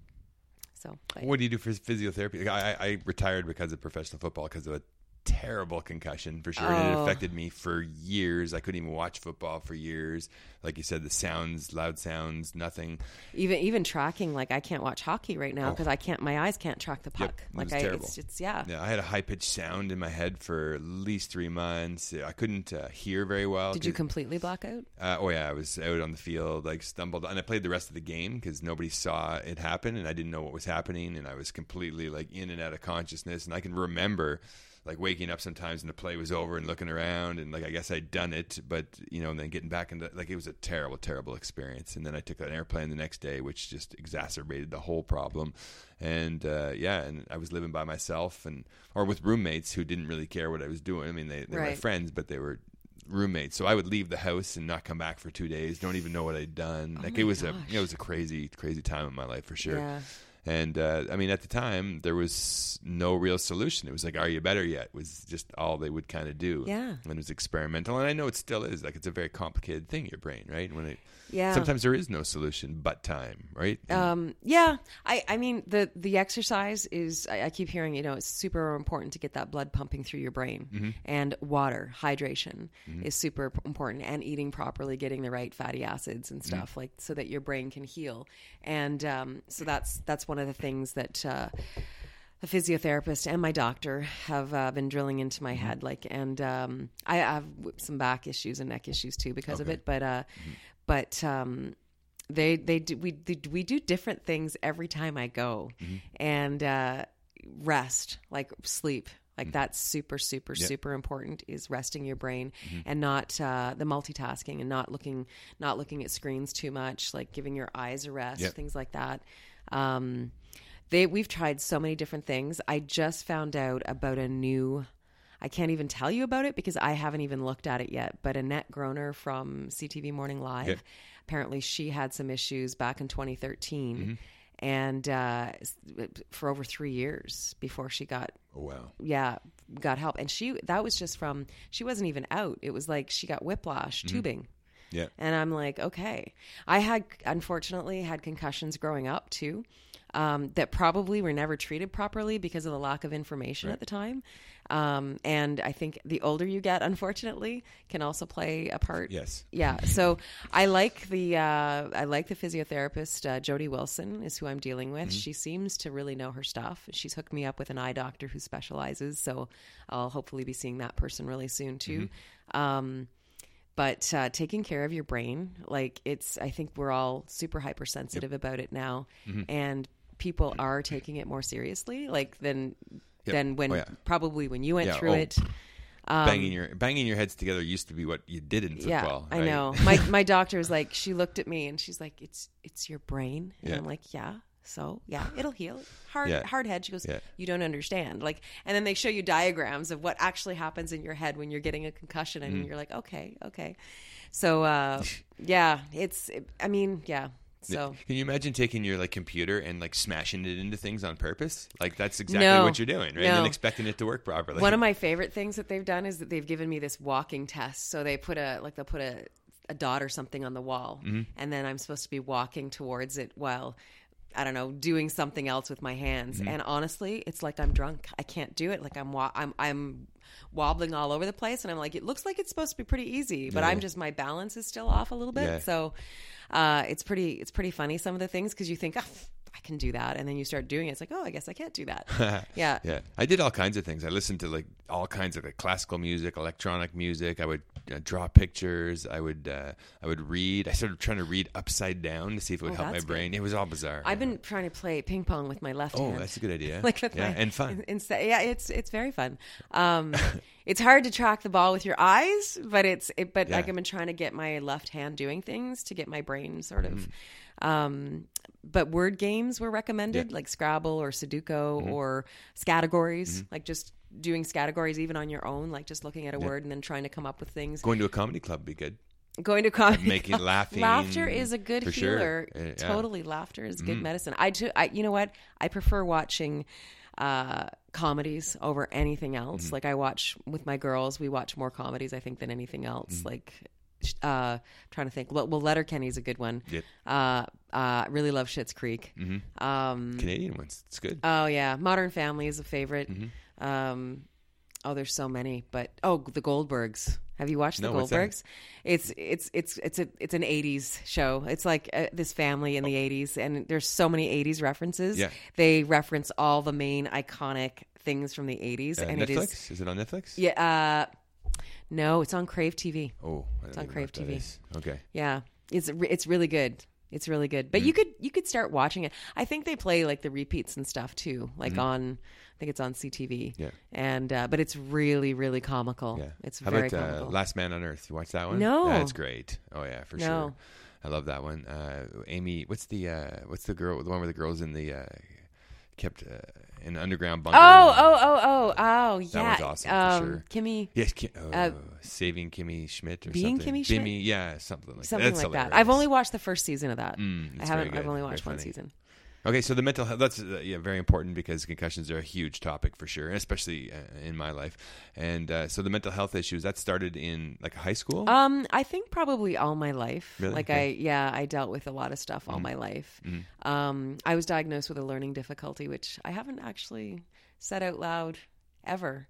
So, but, What do you do for physiotherapy? Like, I, I retired because of professional football because of a terrible concussion for sure. And it Oh. affected me for years. I couldn't even watch football for years. Like you said, the sounds, loud sounds, nothing. even even tracking, like I can't watch hockey right now because I can't, my eyes can't track the puck. Oh. it like was I, terrible. it's, it's yeah. Yeah, I had a high pitched sound in my head for at least three months. I couldn't uh, hear very well. Did you 'cause- completely black out? Uh, oh yeah, I was out on the field, like stumbled, and I played the rest of the game because nobody saw it happen, and I didn't know what was happening, and I was completely like in and out of consciousness. And I can remember like waking up sometimes and the play was over and looking around, and like I guess I'd done it, but you know, and then getting back into like it was a terrible, terrible experience. And then I took an airplane the next day, which just exacerbated the whole problem. And uh, yeah, and I was living by myself, and or with roommates who didn't really care what I was doing. I mean, they, they were my Right. friends, but they were roommates, so I would leave the house and not come back for two days. Don't even know what I'd done. like my it was gosh. a it was a crazy, crazy time in my life for sure. Yeah. And uh, I mean, at the time, there was no real solution. It was like, "Are you better yet?" Was just all they would kind of do. Yeah. and it was experimental. And I know it still is. Like it's a very complicated thing. Your brain, right? When it Yeah. sometimes there is no solution but time, right? And- Um, yeah, I, I mean the the exercise is I, I keep hearing, you know, it's super important to get that blood pumping through your brain, Mm-hmm. and water hydration is super p- important, and eating properly, getting the right fatty acids and stuff Mm-hmm. like so that your brain can heal. And um, so that's that's one of the things that uh, the physiotherapist and my doctor have uh, been drilling into my head. Like, and um, I have some back issues and neck issues too because of Okay. it, but uh, but um, they they do we we do different things every time I go, and uh, rest, like sleep, like that's super super Yeah. super important, is resting your brain and not uh, the multitasking and not looking not looking at screens too much, like giving your eyes a rest, Yeah. things like that. Um, they we've tried so many different things. I just found out about a new. I can't even tell you about it because I haven't even looked at it yet. But Annette Groner from C T V Morning Live, Yeah. apparently she had some issues back in twenty thirteen, Mm-hmm. and uh, for over three years before she got oh wow. yeah got help. And she that was just from she wasn't even out. It was like she got whiplash tubing. Yeah. And I'm like, okay. I had, unfortunately, had concussions growing up too, um, that probably were never treated properly because of the lack of information at the time. Um, and I think the older you get, unfortunately, can also play a part. Yes. Yeah. So I like the uh, I like the physiotherapist, uh, Jody Wilson is who I'm dealing with. She seems to really know her stuff. She's hooked me up with an eye doctor who specializes. So I'll hopefully be seeing that person really soon too. Um, But uh, taking care of your brain, like it's, I think we're all super hypersensitive about it now, and people are taking it more seriously, like than Yep. than when Oh, yeah. probably when you went Yeah, through oh. it. Um, banging your banging your heads together used to be what you did in football. Yeah, I right? know. My my doctor was like, she looked at me and she's like, "It's it's your brain," and Yeah. I'm like, "Yeah." So yeah, it'll heal. Hard Yeah. hard head. She goes, Yeah. "You don't understand." Like, and then they show you diagrams of what actually happens in your head when you're getting a concussion, and Mm. you're like, "Okay, okay." So uh, yeah, it's. I mean, yeah. So Can you imagine taking your like computer and like smashing it into things on purpose? Like that's exactly No. what you're doing, right? And then No. expecting it to work properly. one of my favorite things that they've done is that they've given me this walking test. So they put a like they'll put a a dot or something on the wall, Mm-hmm. and then I'm supposed to be walking towards it while, I don't know, doing something else with my hands. Mm-hmm. And honestly, it's like I'm drunk. I can't do it. Like I'm wa- I'm I'm wobbling all over the place, and I'm like, it looks like it's supposed to be pretty easy, but Yeah. I'm just my balance is still off a little bit. Yeah. So uh, it's pretty it's pretty funny, some of the things, because you think, oh, I can do that, and then you start doing it. It's like, oh, I guess I can't do that. yeah. Yeah, I did all kinds of things. I listened to like all kinds of like classical music, electronic music. I would uh, draw pictures. I would uh, I would read. I started trying to read upside down to see if it would Oh, help my that's good. brain. It was all bizarre. I've been trying to play ping pong with my left Oh, hand. that's a good idea. like with yeah, my, and fun. in- Instead, yeah, it's it's very fun. Um, it's hard to track the ball with your eyes, but it's it, but Yeah. like I've been trying to get my left hand doing things to get my brain sort of. Mm. Um, but word games were recommended, Yeah. like Scrabble or Sudoku Mm-hmm. or Scattergories, like just doing Scattergories even on your own, like just looking at a Yeah. word and then trying to come up with things. Going to a comedy club would be good. Going to comedy, making laughing. Laughter is a good for sure. healer. Uh, yeah. Totally, laughter is good medicine. I, too, I, you know what? I prefer watching uh, comedies over anything else. Like I watch with my girls, we watch more comedies, I think, than anything else. Like, uh, trying to think. Well, well Letterkenny's a good one. Yeah. Uh, uh, really love Schitt's Creek. Mm-hmm. Um, Canadian ones. It's good. oh yeah, Modern Family is a favorite. Mm-hmm. Um, oh, there's so many, but oh, the Goldbergs. Have you watched the No, what's that? Goldbergs? It's it's it's it's a it's an eighties show. It's like uh, this family in the eighties, and there's so many eighties references. Yeah. They reference all the main iconic things from the eighties, Uh, and Netflix? it is Is it on Netflix? yeah. Uh, no, it's on Crave T V. Oh, I don't It's on even know Crave what that T V. is. Okay. Yeah, it's re- it's really good. It's really good. But Mm. you could you could start watching it. I think they play like the repeats and stuff too, like on. I think it's on C T V. Yeah. And uh, but it's really really comical. Yeah. It's How very about uh, comical. Last Man on Earth? You watch that one? No. That's great. Oh yeah, for No. sure. I love that one. Uh, Amy, what's the uh, what's the girl? The one where the girls in the uh, kept uh, in the underground bunker. Oh, oh, oh, oh, oh, yeah. That was awesome, for um, sure. Kimmy, Yes, Ki- oh, uh, Saving Kimmy Schmidt or Being something. Kimmy Schmidt? Bimmy, yeah, something like something that. That's like that. hilarious. I've only watched the first season of that. Mm, I it's haven't. very I've good. only Very watched one funny. season. Okay, so the mental health, that's uh, yeah, very important because concussions are a huge topic for sure, especially uh, in my life. And uh, so the mental health issues, that started in like high school? Um, I think probably all my life. Really? Like Okay. I, yeah, I dealt with a lot of stuff all my life. Um, I was diagnosed with a learning difficulty, which I haven't actually said out loud ever.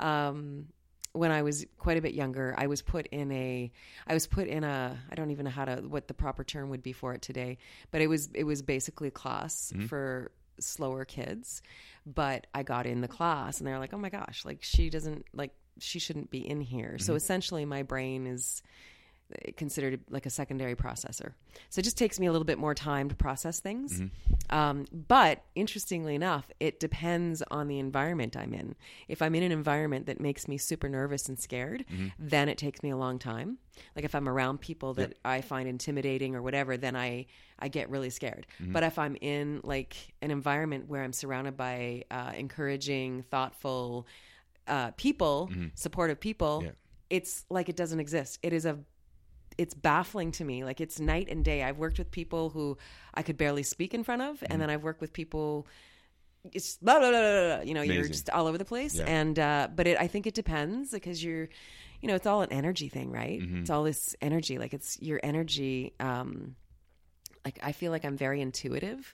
Um, when I was quite a bit younger, I was put in a, I was put in a, I don't even know how to, what the proper term would be for it today, but it was, it was basically a class for slower kids. But I got in the class and they're like, oh my gosh, like she doesn't, like she shouldn't be in here. So essentially my brain is considered like a secondary processor. So it just takes me a little bit more time to process things. Um, but interestingly enough, it depends on the environment I'm in. If I'm in an environment that makes me super nervous and scared, then it takes me a long time. Like if I'm around people that I find intimidating or whatever, then I, I get really scared. But if I'm in like an environment where I'm surrounded by uh, encouraging, thoughtful uh, people, supportive people, Yeah. it's like it doesn't exist. It is a it's baffling to me. Like it's night and day. I've worked with people who I could barely speak in front of, Mm-hmm. and then I've worked with people. It's blah blah blah blah. blah. You know, you're Amazing. just all over the place. Yeah. And uh, but it, I think it depends because you're, you know, it's all an energy thing, right? Mm-hmm. It's all this energy. Like it's your energy. Um, like I feel like I'm very intuitive,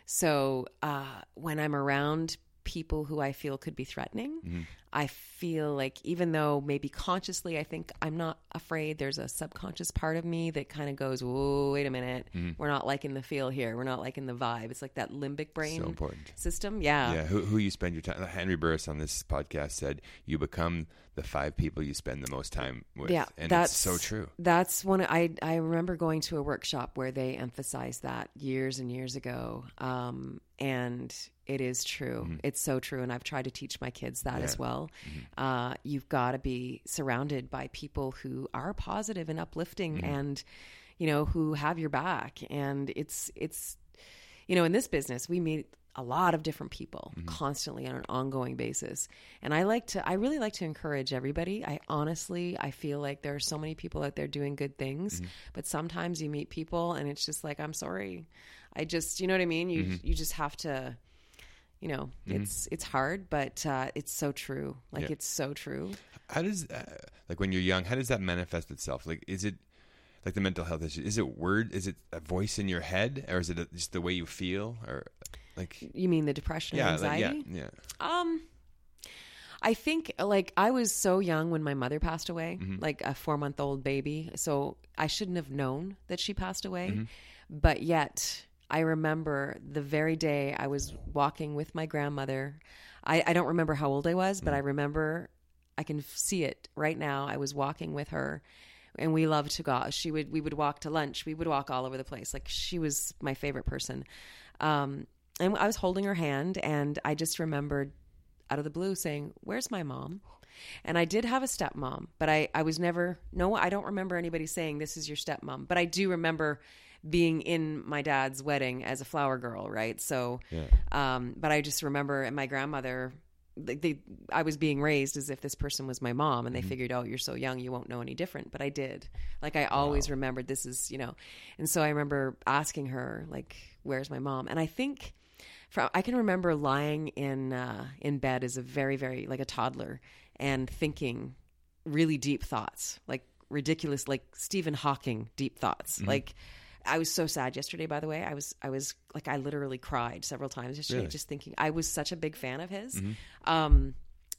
so uh, when I'm around people who I feel could be threatening, Mm-hmm. I feel like even though maybe consciously I think I'm not afraid, there's a subconscious part of me that kind of goes, whoa, wait a minute. We're not liking the feel here. We're not liking the vibe. It's like that limbic brain So important. system. Yeah. Yeah, who, who you spend your time. Henry Burris on this podcast said, you become the five people you spend the most time with. Yeah, and that's it's so true. That's one. I I remember going to a workshop where they emphasized that years and years ago, um, and it is true. It's so true, and I've tried to teach my kids that as Mm-hmm. Yeah. well. Uh, you've got to be surrounded by people who are positive and uplifting, Mm-hmm. and you know who have your back. And it's it's you know in this business we meet a lot of different people Mm-hmm. constantly on an ongoing basis. And I like to, I really like to encourage everybody. I honestly, I feel like there are so many people out there doing good things, Mm-hmm. but sometimes you meet people and it's just like, I'm sorry. I just, you know what I mean? You, Mm-hmm. you just have to, you know, it's, it's hard, but uh, it's so true. Like Yeah. it's so true. How does, uh, like when you're young, how does that manifest itself? Like, is it like the mental health issue? Is it word? Is it a voice in your head, or is it a, just the way you feel, or like? You mean the depression Yeah, and like, anxiety? yeah, yeah. Um, I think like I was so young when my mother passed away, Mm-hmm. like a four month old baby. So I shouldn't have known that she passed away. Mm-hmm. But yet I remember the very day I was walking with my grandmother. I, I don't remember how old I was, but I remember I can see it right now. I was walking with her and we loved to go. She would, we would walk to lunch. We would walk all over the place. Like she was my favorite person. Um, and I was holding her hand and I just remembered out of the blue saying, "Where's my mom?" And I did have a stepmom, but I, I was never, no, I don't remember anybody saying this is your stepmom, but I do remember being in my dad's wedding as a flower girl. Right. So, Yeah. um, but I just remember, and my grandmother, like they, I was being raised as if this person was my mom, and they mm-hmm. figured, oh, you're so young, you won't know any different. But I did. Like, I always wow. remembered this is, you know, and so I remember asking her, like, where's my mom? And I think from, I can remember lying in, uh, in bed as a very, very, like a toddler, and thinking really deep thoughts, like ridiculous, like Stephen Hawking deep thoughts. Mm-hmm. Like, I was so sad yesterday, by the way. I was, I was like, I literally cried several times yesterday, really? Just thinking. I was such a big fan of his. Mm-hmm. Um,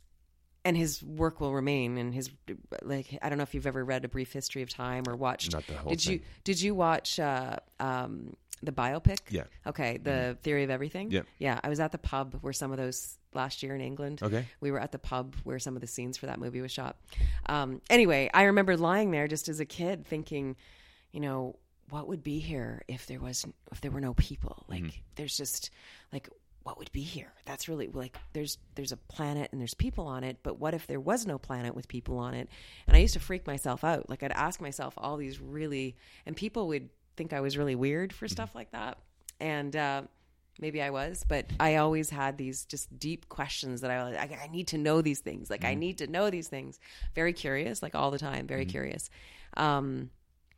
and his work will remain. And his, like, I don't know if you've ever read A Brief History of Time or watched. Not the whole did thing. you, did you watch, uh, um, the biopic? Yeah. Okay. The mm-hmm. Theory of Everything? Yeah. Yeah. I was at the pub where some of those last year in England. Okay. We were at the pub where some of the scenes for that movie was shot. Um, anyway, I remember lying there just as a kid thinking, you know, what would be here if there was, if there were no people? Like, mm-hmm. there's just like, what would be here? That's really like, there's, there's a planet and there's people on it, but what if there was no planet with people on it? And I used to freak myself out. Like, I'd ask myself all these really, and people would think I was really weird for mm-hmm. stuff like that. And, uh, maybe I was, but I always had these just deep questions that I, I, I need to know these things. Like, mm-hmm. I need to know these things. Very curious, like all the time, very mm-hmm. curious. Um,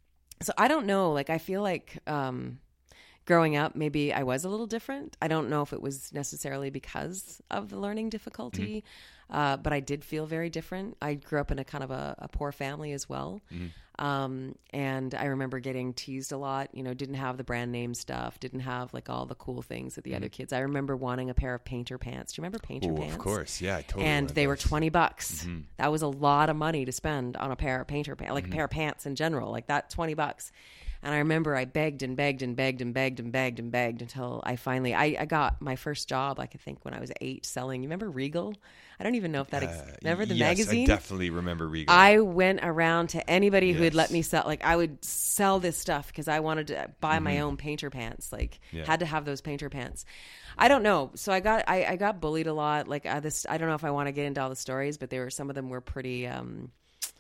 So I don't know, like, I feel like um, growing up, maybe I was a little different. I don't know if it was necessarily because of the learning difficulty, mm-hmm. uh, but I did feel very different. I grew up in a kind of a, a poor family as well. Mm-hmm. Um, and I remember getting teased a lot, you know, didn't have the brand name stuff, didn't have like all the cool things that the mm-hmm. other kids. I remember wanting a pair of Painter pants. Do you remember Painter Ooh, pants? Of course. Yeah, I totally. And they those. were twenty bucks. Mm-hmm. That was a lot of money to spend on a pair of Painter pants, like mm-hmm. a pair of pants in general, like that twenty bucks. And I remember I begged and begged and begged and begged and begged and begged until I finally, I, I got my first job, I could think when I was eight, selling, you remember Regal? I don't even know if that, ex- uh, remember the yes, magazine? I definitely remember Regal. I went around to anybody yes. who would let me sell, like I would sell this stuff because I wanted to buy mm-hmm. my own Painter pants, like yeah. had to have those Painter pants. I don't know. So I got, I, I got bullied a lot. Like uh, this, I don't know if I want to get into all the stories, but they were, some of them were pretty, um,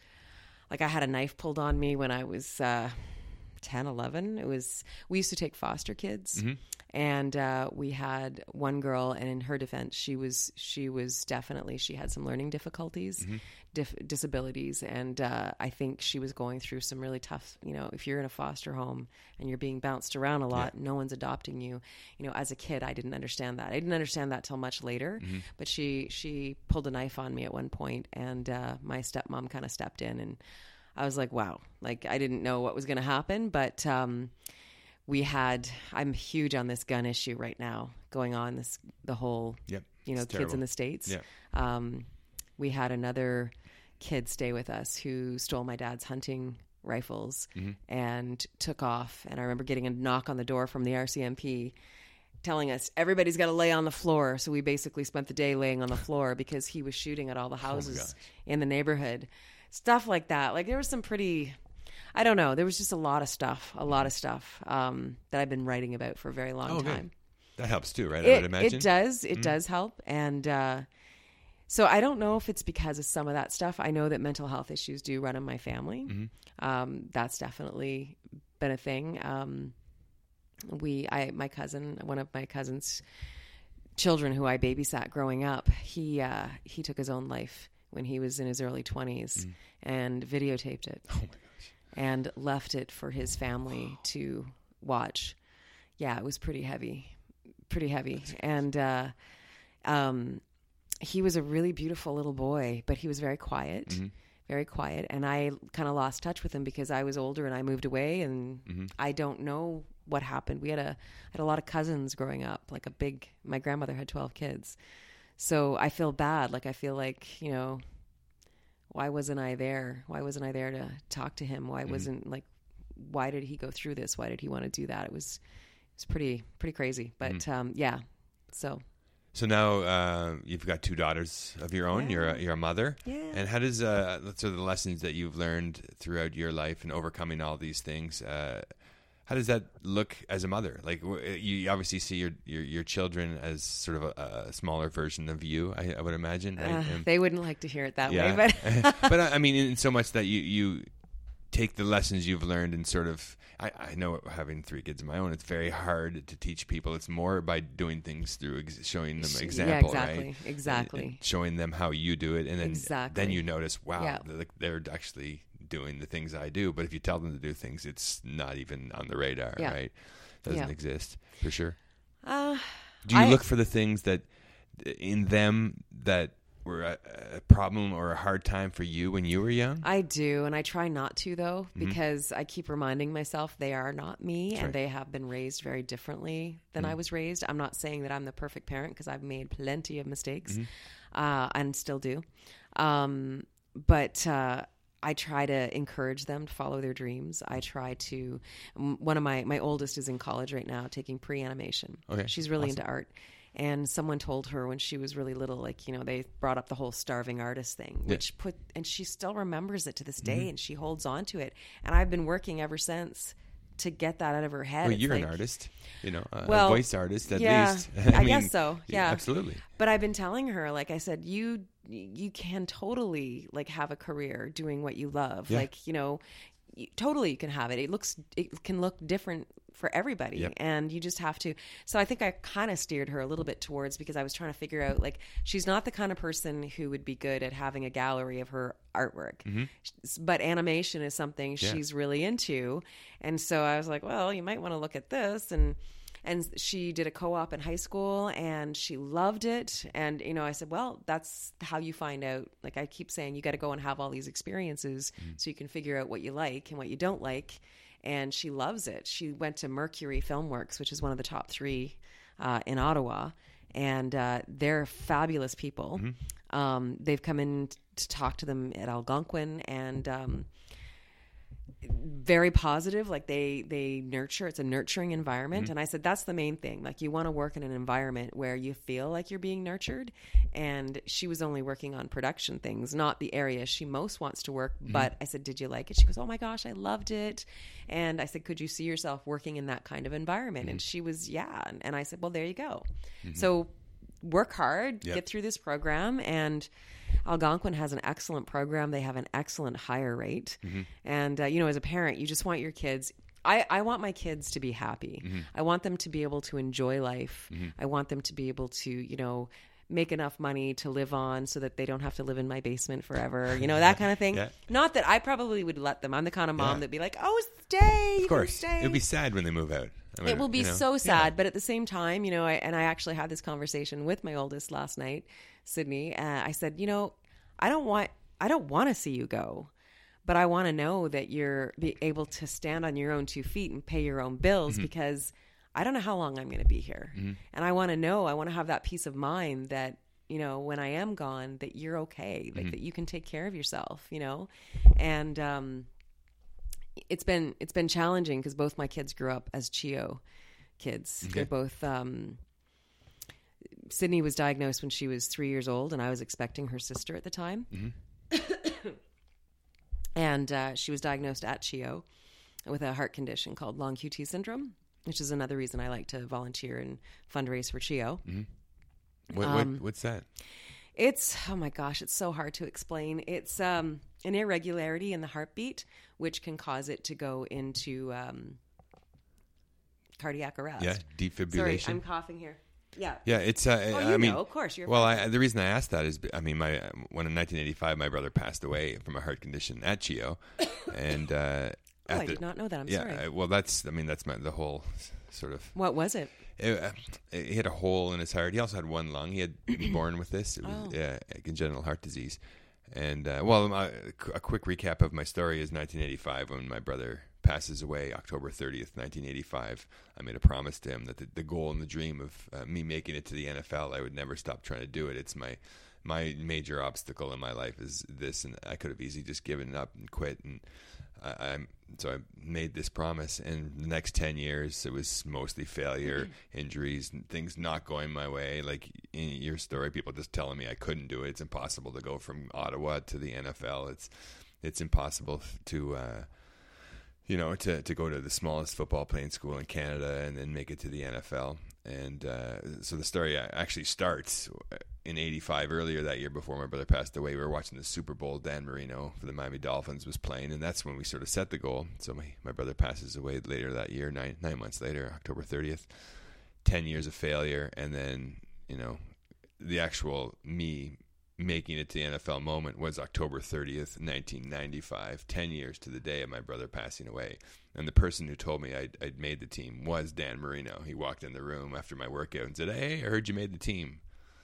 like I had a knife pulled on me when I was, uh, ten, eleven. It was, we used to take foster kids mm-hmm. and, uh, we had one girl, and in her defense, she was, she was definitely, she had some learning difficulties, mm-hmm. dif- disabilities. And, uh, I think she was going through some really tough, you know, if you're in a foster home and you're being bounced around a lot, yeah. no one's adopting you, you know, as a kid, I didn't understand that. I didn't understand that till much later, mm-hmm. but she, she pulled a knife on me at one point, and, uh, my stepmom kind of stepped in, and I was like, wow, like I didn't know what was going to happen, but um, we had, I'm huge on this gun issue right now going on, this, the whole, yep. you know, it's kids terrible. in the States. Yeah. Um, we had another kid stay with us who stole my dad's hunting rifles mm-hmm. and took off. And I remember getting a knock on the door from the R C M P telling us everybody's got to lay on the floor. So we basically spent the day laying on the floor because he was shooting at all the houses oh in the neighborhood. Stuff like that. Like there was some pretty, I don't know. There was just a lot of stuff, a lot of stuff um, that I've been writing about for a very long oh, time. That helps too, right? It, I would imagine. It does. It mm-hmm. does help. And uh, so I don't know if it's because of some of that stuff. I know that mental health issues do run in my family. Mm-hmm. Um, that's definitely been a thing. Um, we, I, my cousin, one of my cousin's children who I babysat growing up, he, uh, he took his own life when he was in his early twenties mm. and videotaped it oh my gosh. and left it for his family oh. to watch. Yeah, it was pretty heavy, pretty heavy. And, uh, um, he was a really beautiful little boy, but he was very quiet, mm-hmm. very quiet. And I kind of lost touch with him because I was older and I moved away, and mm-hmm. I don't know what happened. We had a, had a lot of cousins growing up, like a big, my grandmother had twelve kids. So I feel bad. Like, I feel like, you know, why wasn't I there? Why wasn't I there to talk to him? Why mm-hmm. wasn't like, why did he go through this? Why did he want to do that? It was, it was pretty, pretty crazy, but, mm-hmm. um, yeah. So, so now, uh, you've got two daughters of your own. Yeah. You're a, you're a mother. Yeah. And how does, uh, sort of the lessons that you've learned throughout your life and overcoming all these things, uh, how does that look as a mother? Like, you obviously see your, your, your children as sort of a, a smaller version of you, I, I would imagine. Right? Uh, they wouldn't like to hear it that yeah. way, but but I mean, in so much that you, you take the lessons you've learned and sort of, I, I know having three kids of my own, it's very hard to teach people. It's more by doing things through ex- showing them example, yeah, exactly, right? Exactly. And, and showing them how you do it. And then, Exactly. then you notice, wow, Yeah. they're, they're actually doing the things I do. But if you tell them to do things, it's not even on the radar, Yeah. right? Doesn't Yeah. exist, for sure. Uh, Do you I- look for the things that in them that were a, a problem or a hard time for you when you were young? I do, and I try not to, though, because I keep reminding myself they are not me, and right. they have been raised very differently than I was raised. I'm not saying that I'm the perfect parent, because I've made plenty of mistakes, uh, and still do. Um, but uh, I try to encourage them to follow their dreams. I try to. m- One of my my oldest is in college right now, taking pre-animation. Okay, She's really awesome. into art. And someone told her when she was really little, like, you know, they brought up the whole starving artist thing, which put, and she still remembers it to this day, Mm-hmm. and she holds on to it. And I've been working ever since to get that out of her head. Well, It's you're like- an artist, you know, a, Well, a voice artist at yeah, least. I guess so, yeah. absolutely. But I've been telling her, like I said, you you can totally like have a career doing what you love. Yeah. Like, you know, you, totally you can have it. It looks it can look different for everybody, Yep. and you just have to. So I think I kind of steered her a little bit towards, because I was trying to figure out, like, she's not the kind of person who would be good at having a gallery of her artwork, but animation is something Mm-hmm. Yeah. she's really into, and so I was like, well, you might want to look at this. And and she did a co-op in high school, and she loved it. And, you know, I said, well, that's how you find out. Like I keep saying, you got to go and have all these experiences so you can figure out what you like and what you don't like. And she loves it. She went to Mercury Filmworks, which is one of the top three uh, in Ottawa. And uh, they're fabulous people. Um, they've come in to talk to them at Algonquin, and um, very positive. Like they they nurture. It's a nurturing environment. And I said, that's the main thing. Like, you want to work in an environment where you feel like you're being nurtured. And she was only working on production things, not the area she most wants to work. But I said, did you like it? She goes, oh my gosh, I loved it. And I said, could you see yourself working in that kind of environment? And she was, yeah. And, and I said, well, there you go. So work hard, Yep. get through this program. And Algonquin has an excellent program. They have an excellent hire rate. And, uh, you know, as a parent, you just want your kids. I, I want my kids to be happy. I want them to be able to enjoy life. I want them to be able to, you know, make enough money to live on so that they don't have to live in my basement forever. You know, that kind of thing. Yeah. Not that I probably would let them. I'm the kind of mom Yeah. that'd be like, oh, stay. You Of course. can stay. It would be sad when they move out. I mean, It will be you know, so yeah. sad, but at the same time, you know, I, and I actually had this conversation with my oldest last night, Sydney. Uh, I said, you know, I don't want, I don't want to see you go, but I want to know that you're be able to stand on your own two feet and pay your own bills, Mm-hmm. because I don't know how long I'm going to be here, and I want to know, I want to have that peace of mind that, you know, when I am gone, that you're okay, like Mm-hmm. that you can take care of yourself, you know, and um, it's been it's been challenging because both my kids grew up as C H O kids. Okay. They're both. Um, Sydney was diagnosed when she was three years old, and I was expecting her sister at the time. And uh, she was diagnosed at C H O with a heart condition called long Q T syndrome, which is another reason I like to volunteer and fundraise for C H O. What, Um, what, what's that? It's, oh my gosh, it's so hard to explain. It's um, an irregularity in the heartbeat, which can cause it to go into um, cardiac arrest. Yeah, defibrillation. Sorry, I'm coughing here. Yeah. Yeah, it's. Uh, Oh, I you mean, know, of course. You're well, I, the reason I asked that is, I mean, my when in nineteen eighty-five, my brother passed away from a heart condition at C H O, and uh, Oh, at I the- did not know that. I'm yeah, sorry. uh, well, that's. I mean, that's my the whole s- sort of. What was it? It, uh, he had a hole in his heart. He also had one lung. He had been born with this. It was Oh. uh, congenital heart disease. And uh, well, my, a quick recap of my story is nineteen eighty-five when my brother passes away, October thirtieth, nineteen eighty-five. I made a promise to him that the, the goal and the dream of uh, me making it to the N F L, I would never stop trying to do it. It's my my major obstacle in my life is this, and I could have easily just given up and quit. And I, I'm so I made this promise, and the next ten years it was mostly failure, injuries, and things not going my way. Like in your story, people just telling me I couldn't do it. It's impossible to go from Ottawa to the N F L. It's it's impossible to uh, you know to to go to the smallest football playing school in Canada and then make it to the N F L. and uh, so the story actually starts in eighty-five, earlier that year before my brother passed away. We were watching the Super Bowl. Dan Marino for the Miami Dolphins was playing, and that's when we sort of set the goal. So my, my brother passes away later that year, nine, nine months later, October thirtieth. ten years of failure, and then, you know, the actual me making it to the N F L moment was October thirtieth, nineteen ninety-five, ten years to the day of my brother passing away. And the person who told me I'd, I'd made the team was Dan Marino. He walked in the room after my workout and said, "Hey, I heard you made the team."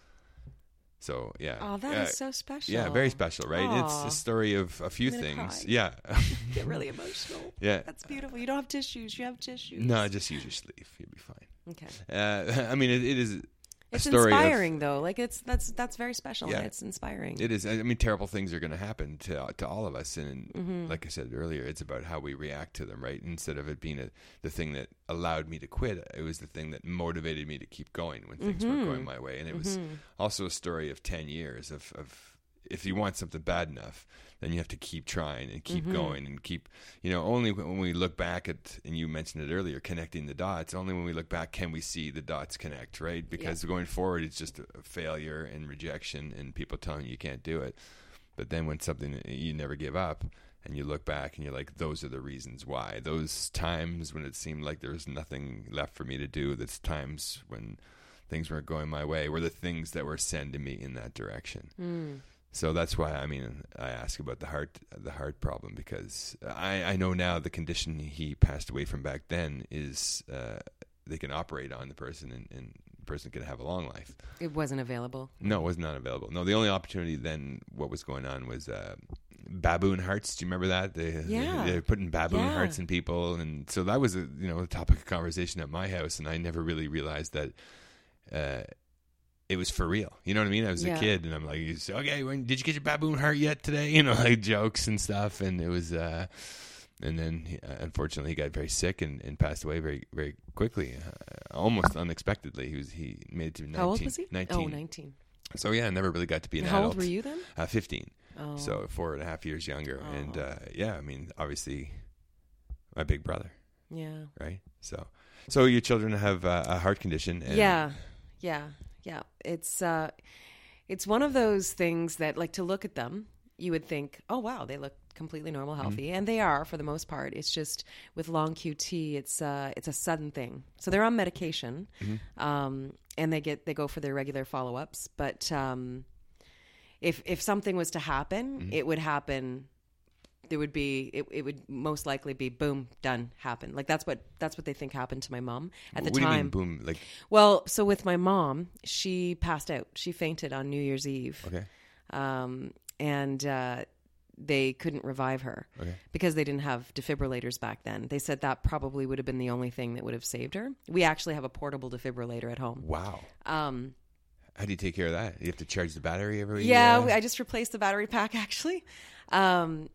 So, yeah. Oh, that uh, is so special. Yeah, very special, right? Aw. It's a story of a few I'm gonna things. cry. Yeah. Get really emotional. Yeah. That's beautiful. You don't have tissues. You have tissues. No, just use your sleeve. You'll be fine. Okay. Uh, I mean, it, it is a It's story inspiring, of, though. Like it's that's that's very special. Yeah. And it's inspiring. It is. I mean, terrible things are going to happen to to all of us, and Mm-hmm. like I said earlier, it's about how we react to them, right? Instead of it being a, the thing that allowed me to quit, it was the thing that motivated me to keep going when things Mm-hmm. weren't going my way. And it was also a story of ten years of, of if you want something bad enough, then you have to keep trying and keep Mm-hmm. going and keep, you know, only when we look back at, and you mentioned it earlier, connecting the dots, only when we look back can we see the dots connect, right? Because going forward, it's just a failure and rejection and people telling you you can't do it. But then when something, you never give up, and you look back and you're like, those are the reasons why. Those times when it seemed like there was nothing left for me to do, that's times when things weren't going my way, were the things that were sending me in that direction. Mm. So that's why, I mean, I ask about the heart, the heart problem, because I, I know now the condition he passed away from back then is uh, they can operate on the person, and, and the person can have a long life. It wasn't available. No, it was not available. No, the only opportunity then, what was going on was uh, baboon hearts. Do you remember that? They, Yeah. they, they're putting baboon Yeah. hearts in people, and so that was a you know a topic of conversation at my house, and I never really realized that. Uh, It was for real. You know what I mean? I was Yeah. a kid, and I'm like, okay, when, did you get your baboon heart yet today? You know, like jokes and stuff. And it was, uh, and then he, uh, unfortunately he got very sick and, and passed away very, very quickly, uh, almost unexpectedly. He was, he made it to nineteen. How old was he? nineteen. Oh, nineteen. So yeah, I never really got to be an How adult. old were you then? Uh, fifteen. Oh. So four and a half years younger. Oh. And, uh, yeah, I mean, obviously my big brother, Yeah. right? So, so your children have uh, a heart condition. And Yeah. Yeah. Yeah. It's uh it's one of those things that, like, to look at them, you would think, oh wow, they look completely normal, healthy, and they are for the most part. It's just with long Q T, it's uh it's a sudden thing. So they're on medication, um, and they get they go for their regular follow ups. But um, if if something was to happen, it would happen. There would be it, it would most likely be boom, done, happen. Like that's what that's what they think happened to my mom at the what time. do you mean, boom? Like, Well, so with my mom, she passed out. She fainted on New Year's Eve. okay. Um, and uh, they couldn't revive her Okay. because they didn't have defibrillators back then. They said that probably would have been the only thing that would have saved her. We actually have a portable defibrillator at home. Wow. Um, How do you take care of that? You have to charge the battery every yeah, uh, we, I just replaced the battery pack, actually. Um,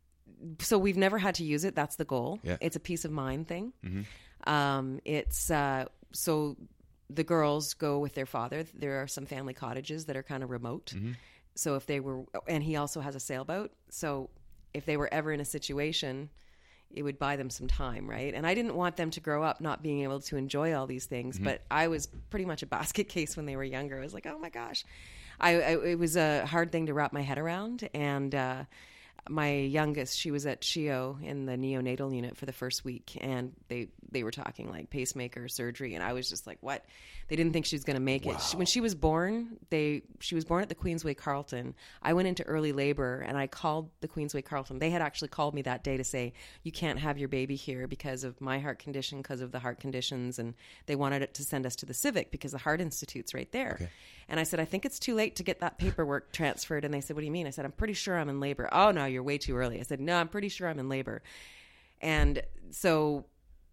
so we've never had to use it. That's the goal. Yeah. It's a peace of mind thing. Mm-hmm. Um, it's uh, so the girls go with their father. There are some family cottages that are kind of remote. Mm-hmm. So if they were, and he also has a sailboat. So if they were ever in a situation, it would buy them some time, right? And I didn't want them to grow up not being able to enjoy all these things. Mm-hmm. But I was pretty much a basket case when they were younger. I was like, oh my gosh, I, I it was a hard thing to wrap my head around. And uh, my youngest, she was at C H I O in the neonatal unit for the first week, and they they were talking like pacemaker surgery, and I was just like, what? They didn't think she was going to make it. She, when she was born, they she was born at the Queensway Carleton. I went into early labor, and I called the Queensway Carleton. They had actually called me that day to say, you can't have your baby here because of my heart condition, because of the heart conditions, and they wanted it to send us to the Civic because the Heart Institute's right there. Okay. And I said, I think it's too late to get that paperwork transferred. And they said, what do you mean? I said, I'm pretty sure I'm in labor. Oh, no, you're way too early. I said, no, I'm pretty sure I'm in labor. And so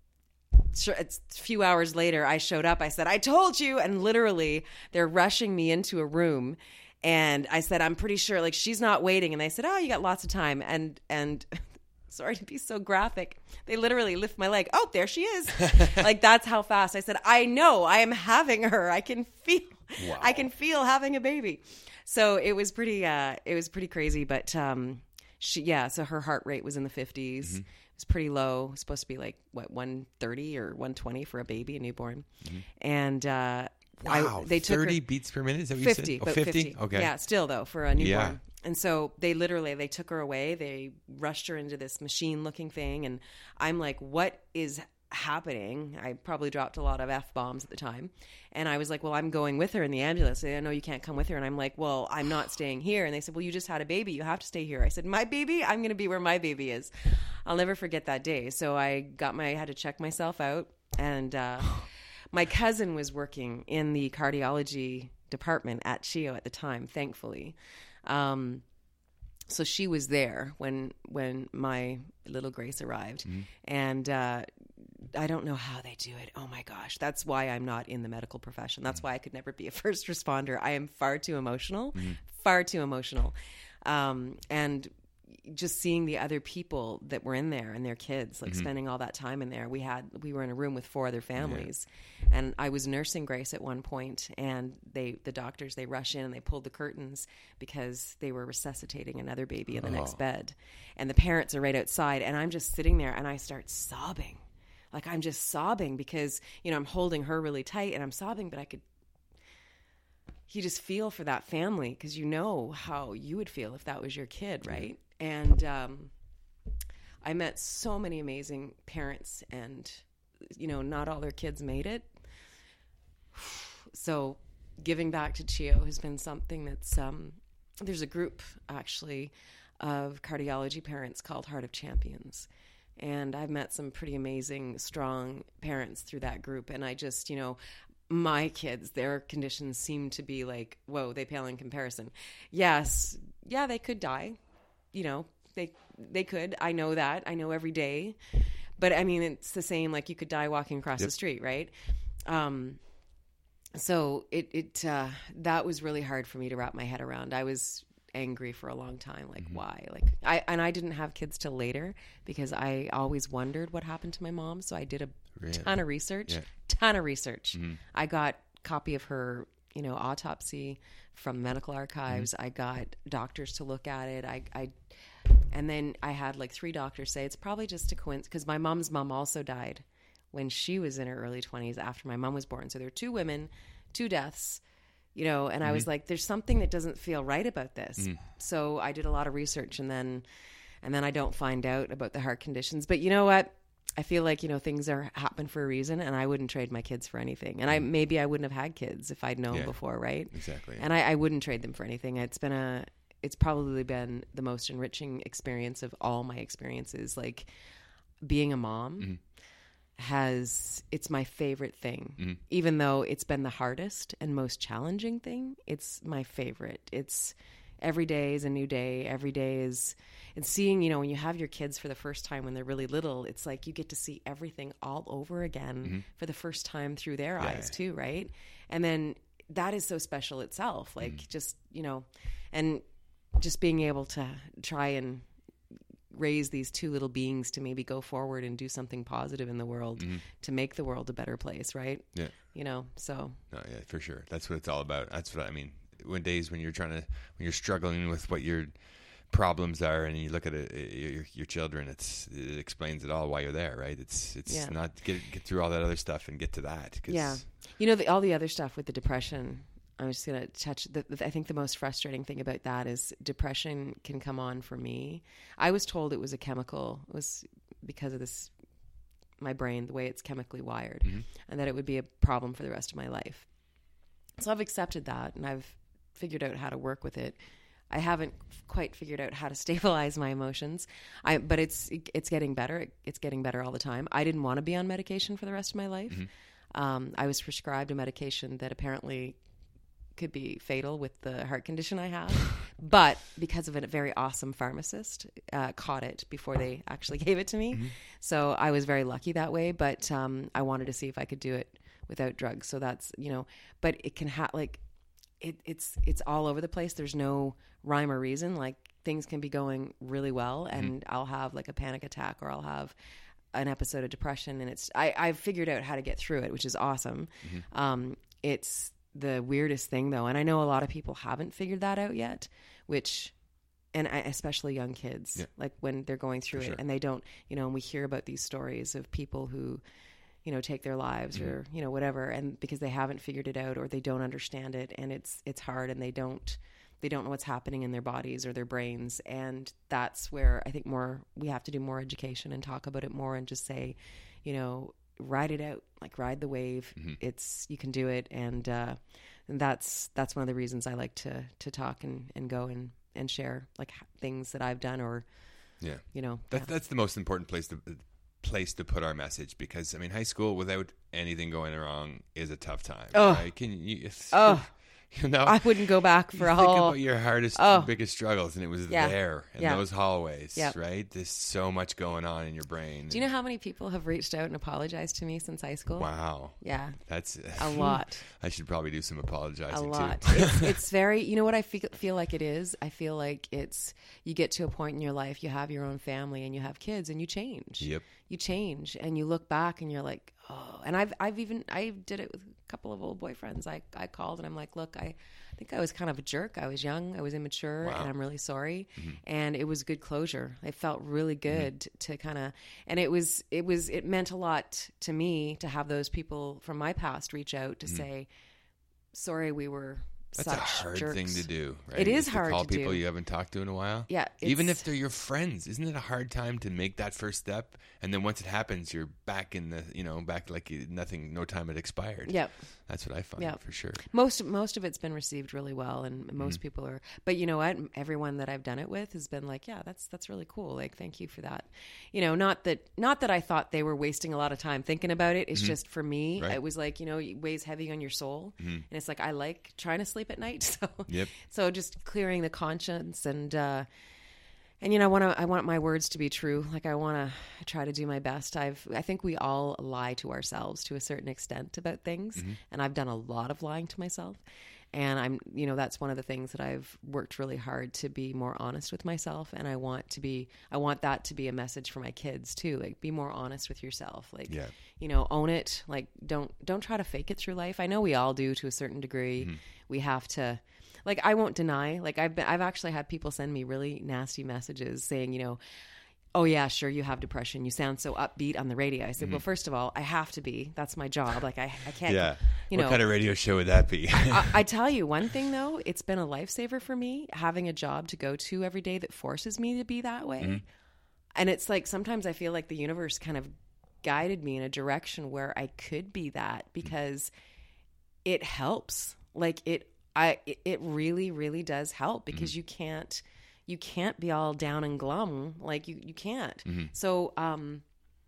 sure, it's a few hours later, I showed up. I said, I told you. And literally, they're rushing me into a room. And I said, I'm pretty sure, like, she's not waiting. And they said, oh, you got lots of time. And, and, sorry to be so graphic, they literally lift my leg. Oh, there she is. Like, that's how fast. I said, I know, I am having her. I can feel, Wow. I can feel having a baby. So it was pretty, uh, it was pretty crazy. But, um, she, yeah, so her heart rate was in the fifties. was pretty low. It was supposed to be like, what, one thirty or one twenty for a baby, a newborn. Mm-hmm. And uh, wow, I, they took thirty her, beats per minute? Is that what fifty, you said? but Oh, fifty? fifty. Okay. Yeah, still though, for a newborn. Yeah. And so they literally, they took her away. They rushed her into this machine-looking thing. And I'm like, what is happening? I probably dropped a lot of F-bombs at the time. And I was like, well, I'm going with her in the ambulance. They said, no, you can't come with her. And I'm like, well, I'm not staying here. And they said, well, you just had a baby. You have to stay here. I said, my baby? I'm going to be where my baby is. I'll never forget that day. So I got my, I had to check myself out. And uh, my cousin was working in the cardiology department at C H I O at the time, thankfully. Um, so she was there when when my little Grace arrived. Mm-hmm. And uh, I don't know how they do it. Oh, my gosh. That's why I'm not in the medical profession. That's mm-hmm. why I could never be a first responder. I am far too emotional, mm-hmm. far too emotional. Um, and just seeing the other people that were in there and their kids, like mm-hmm. spending all that time in there. We had, we were in a room with four other families yeah. and I was nursing Grace at one point, and they, the doctors, they rush in and they pulled the curtains because they were resuscitating another baby in the oh. next bed. And the parents are right outside, and I'm just sitting there and I start sobbing. Like I'm just sobbing because, you know, I'm holding her really tight and I'm sobbing, but I could, you just feel for that family because you know how you would feel if that was your kid, right? And um, I met so many amazing parents, and, you know, not all their kids made it. So giving back to C H I O has been something that's, um, there's a group actually of cardiology parents called Heart of Champions. And I've met some pretty amazing, strong parents through that group. And I just, you know, my kids, their conditions seem to be like, whoa, they pale in comparison. Yes, yeah, they could die. You know, they they could. I know that. I know every day. But, I mean, it's the same, like you could die walking across yep. the street, right? Um, so it, it uh, that was really hard for me to wrap my head around. I was angry for a long time. Like, mm-hmm. why? Like, I and I didn't have kids till later because I always wondered what happened to my mom. So I did a really? ton of research, yeah. ton of research. Mm-hmm. I got a copy of her, you know, autopsy from medical archives. Mm-hmm. I got doctors to look at it. I, I, and then I had like three doctors say it's probably just a coincidence because my mom's mom also died when she was in her early twenties after my mom was born. So there were two women, two deaths, you know, and mm-hmm. I was like, there's something that doesn't feel right about this. Mm-hmm. So I did a lot of research, and then, and then I don't find out about the heart conditions. But you know what? I feel like, you know, things are happen for a reason, and I wouldn't trade my kids for anything. And I maybe I wouldn't have had kids if I'd known yeah, before, right? Exactly. And I, I wouldn't trade them for anything. It's been a, it's probably been the most enriching experience of all my experiences. Like being a mom mm-hmm. has, it's my favorite thing. Mm-hmm. Even though it's been the hardest and most challenging thing, it's my favorite. It's every day is a new day. Every day is, and seeing, you know, when you have your kids for the first time when they're really little, it's like you get to see everything all over again mm-hmm. for the first time through their yeah. eyes too, right? And then that is so special itself. Like mm. just, you know, and just being able to try and raise these two little beings to maybe go forward and do something positive in the world mm-hmm. to make the world a better place, right? Yeah. You know, so. No, yeah, for sure. That's what it's all about. That's what I mean. When days when you're trying to, when you're struggling with what your problems are, and you look at it, your, your children, it's it explains it all why you're there, right? It's it's yeah. not get get through all that other stuff and get to that. Cause yeah, you know, the, all the other stuff with the depression. I'm just gonna touch. The, the, I think the most frustrating thing about that is depression can come on for me. I was told it was a chemical. It was because of this, my brain, the way it's chemically wired, mm-hmm. and that it would be a problem for the rest of my life. So I've accepted that, and I've figured out how to work with it. I haven't quite figured out how to stabilize my emotions. I, but it's it's getting better. It's getting better all the time. I didn't want to be on medication for the rest of my life. Mm-hmm. Um, I was prescribed a medication that apparently could be fatal with the heart condition I have, but because of a very awesome pharmacist, uh, caught it before they actually gave it to me. Mm-hmm. So I was very lucky that way. But um, I wanted to see if I could do it without drugs. So that's, you know, but it can have like. It, it's it's all over the place. There's no rhyme or reason. Like things can be going really well, and mm-hmm. I'll have like a panic attack, or I'll have an episode of depression, and it's I, I've figured out how to get through it, which is awesome. Mm-hmm. Um, it's the weirdest thing though, and I know a lot of people haven't figured that out yet, which and I, especially young kids, Yeah. like when they're going through For it sure. and they don't, you know, and we hear about these stories of people who, you know, take their lives Mm-hmm. or, you know, whatever, and because they haven't figured it out or they don't understand it, and it's it's hard, and they don't they don't know what's happening in their bodies or their brains, and that's where I think more we have to do more education and talk about it more, and just say, you know, ride it out, like ride the wave. Mm-hmm. It's you can do it, and uh, and that's that's one of the reasons I like to to talk and, and go and, and share like h- things that I've done, or Yeah. you know, That, that's the most important place to place to put our message, because I mean, high school without anything going wrong is a tough time. Oh. Right? Can you? It's, Oh. you know, I wouldn't go back you for a think whole. about your hardest, Oh. biggest struggles, and it was Yeah. there in Yeah. those hallways, Yeah. right? There's so much going on in your brain. Do you know how many people have reached out and apologized to me since high school? Wow, Yeah, that's a lot. I should probably do some A apologizing lot. too. it's, it's very, you know what I feel, feel like it is? I feel like it's, you get to a point in your life, you have your own family and you have kids, and you change. Yep. You change and you look back and you're like, oh, and I've, I've even, I did it with a couple of old boyfriends. I, I called and I'm like, look, I, I think I was kind of a jerk. I was young, I was immature, Wow. and I'm really sorry. Mm-hmm. And it was good closure. It felt really good mm-hmm. to kind of, and it was, it was, it meant a lot to me to have those people from my past reach out to Mm-hmm. say, sorry, we were That's such a hard jerks. thing to do, right? It is to hard call to people do. you haven't talked to in a while. Yeah, even it's- if they're your friends, isn't it a hard time to make that first step? And then once it happens, you're back in the, you know, back like you, nothing, no time had expired. Yep. That's what I find Yep. for sure. Most most of it's been received really well, and Mm-hmm. most people are. But you know what? Everyone that I've done it with has been like, "Yeah, that's that's really cool. Like, thank you for that." You know, not that not that I thought they were wasting a lot of time thinking about it. It's just for me, Mm-hmm. Right. it was like, you know, it weighs heavy on your soul, and it's like I like trying to sleep at night. So Yep. so just clearing the conscience and. uh And you know, I want to. I want my words to be true. Like I want to try to do my best. I've. I think we all lie to ourselves to a certain extent about things, Mm-hmm. and I've done a lot of lying to myself. And I'm. You know, that's one of the things that I've worked really hard to be more honest with myself. And I want to be. I want that to be a message for my kids too. Like, be more honest with yourself. Like, Yeah. you know, own it. Like, don't don't try to fake it through life. I know we all do to a certain degree. Mm-hmm. We have to. Like, I won't deny, like I've been, I've actually had people send me really nasty messages saying, you know, oh yeah, sure, you have depression. You sound so upbeat on the radio. I said, well, first of all, I have to be, that's my job. Like I, I can't, Yeah. you what know, kind of radio show would that be? I, I tell you one thing though, it's been a lifesaver for me having a job to go to every day that forces me to be that way. Mm-hmm. And it's like, sometimes I feel like the universe kind of guided me in a direction where I could be that because it helps. Like it, I, it really, really does help because Mm-hmm. you can't, you can't be all down and glum. Like you, you can't. Mm-hmm. So, um,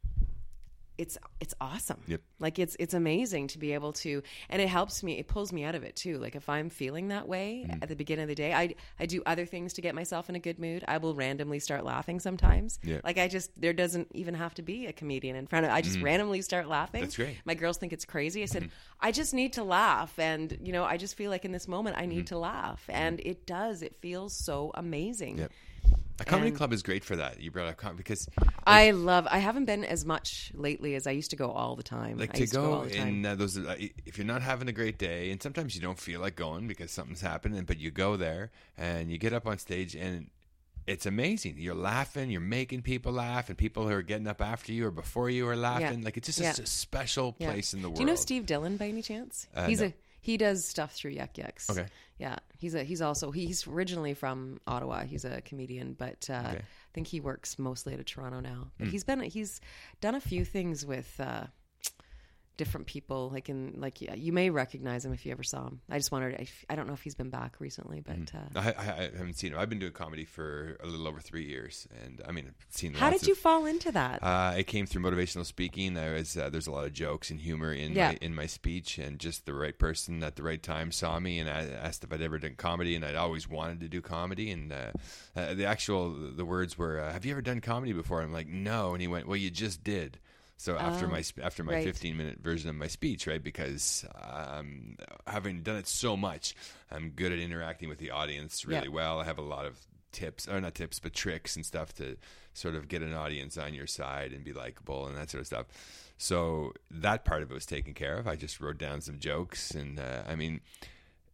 it's, it's awesome. Yep. Like it's, it's amazing to be able to, and it helps me, it pulls me out of it too. Like if I'm feeling that way Mm-hmm. at the beginning of the day, I, I do other things to get myself in a good mood. I will randomly start laughing sometimes. Yeah. Like I just, there doesn't even have to be a comedian in front of, I just randomly start laughing. That's great. My girls think it's crazy. I said, I just need to laugh. And, you know, I just feel like in this moment, I need to laugh. And it does. It feels so amazing. Yep. A comedy And- club is great for that. You brought up com- because I love, I haven't been as much lately as I used to go all the time. like I to used go all the time. in uh, those uh, if you're not having a great day, and sometimes you don't feel like going because something's happening, but you go there and you get up on stage and it's amazing. You're laughing, you're making people laugh, and people who are getting up after you or before you are laughing. Yeah. Like it's just Yeah. a, a special Yeah. place in the world. Do you know Steve Dillon by any chance? Uh, he's no. a he does stuff through Yuck Yucks. Okay. Yeah, he's a he's also he's originally from Ottawa. He's a comedian, but uh, Okay. I think he works mostly out of Toronto now. But Hmm. he's been he's done a few things with uh, different people. Like in like yeah, you may recognize him if you ever saw him. I just wondered. I, I don't know if he's been back recently, but uh, I, I, I haven't seen him. I've been doing comedy for a little over three years, and I mean, I've seen. how lots did you of- fall into that? Uh, it came through motivational speaking. There was uh, there's a lot of jokes and humor in Yeah. my in my speech, and just the right person at the right time saw me and I asked if I'd ever done comedy, and I'd always wanted to do comedy. And uh, uh, the actual the words were, uh, "Have you ever done comedy before?" I'm like, "No," and he went, "Well, you just did." So after Oh, my sp- after my right. fifteen minute version of my speech, right? Because um, having done it so much, I'm good at interacting with the audience really Yeah. well. I have a lot of tips, or not tips, but tricks and stuff to sort of get an audience on your side and be likable and that sort of stuff. So that part of it was taken care of. I just wrote down some jokes, and uh, I mean,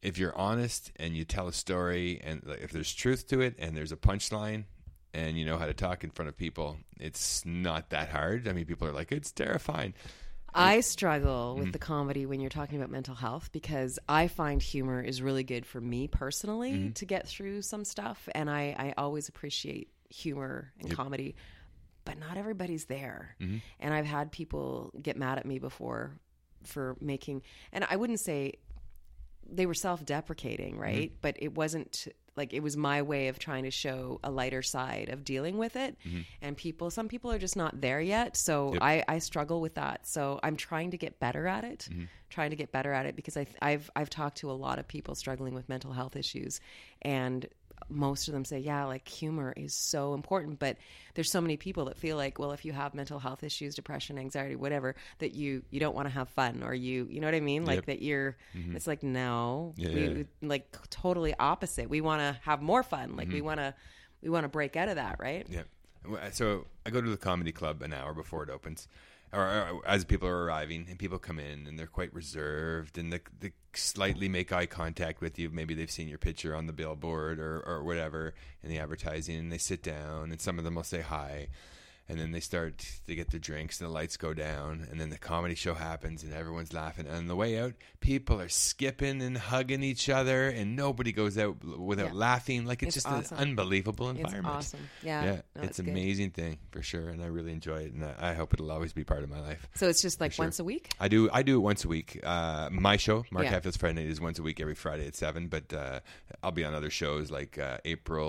if you're honest and you tell a story, and like, if there's truth to it, and there's a punchline, and you know how to talk in front of people, it's not that hard. I mean, people are like, it's terrifying. I struggle with mm-hmm. the comedy when you're talking about mental health, because I find humor is really good for me personally mm-hmm. to get through some stuff. And I, I always appreciate humor and yep. comedy, but not everybody's there. Mm-hmm. And I've had people get mad at me before for making, and I wouldn't say they were self-deprecating, right? Mm-hmm. But it wasn't like, it was my way of trying to show a lighter side of dealing with it. Mm-hmm. And people, some people are just not there yet. So yep. I, I struggle with that. So I'm trying to get better at it, mm-hmm. trying to get better at it, because I, I've, I've talked to a lot of people struggling with mental health issues, and most of them say, yeah, like humor is so important. But there's so many people that feel like, well, if you have mental health issues, depression, anxiety, whatever, that you, you don't want to have fun, or you, you know what I mean? Like yep. that you're, mm-hmm. it's like, no, yeah, we, yeah. like totally opposite. We want to have more fun. Like mm-hmm. we want to, we want to break out of that. Right. Yeah. So I go to the comedy club an hour before it opens, or, or as people are arriving, and people come in and they're quite reserved, and they, they slightly make eye contact with you. Maybe they've seen your picture on the billboard or, or whatever in the advertising, and they sit down, and some of them will say hi, and then they start to get their drinks, and the lights go down, and then the comedy show happens, and everyone's laughing. And on the way out, people are skipping and hugging each other, and nobody goes out without yeah. laughing. Like, it's, it's just awesome. An unbelievable environment. It's awesome. Yeah. Yeah. No, it's an good. amazing thing, for sure, and I really enjoy it, and I, I hope it'll always be part of my life. So it's just like sure. once a week? I do I do it once a week. Uh, my show, Mark yeah. Hatfield's Friday Night, is once a week, every Friday at seven, but uh, I'll be on other shows like uh,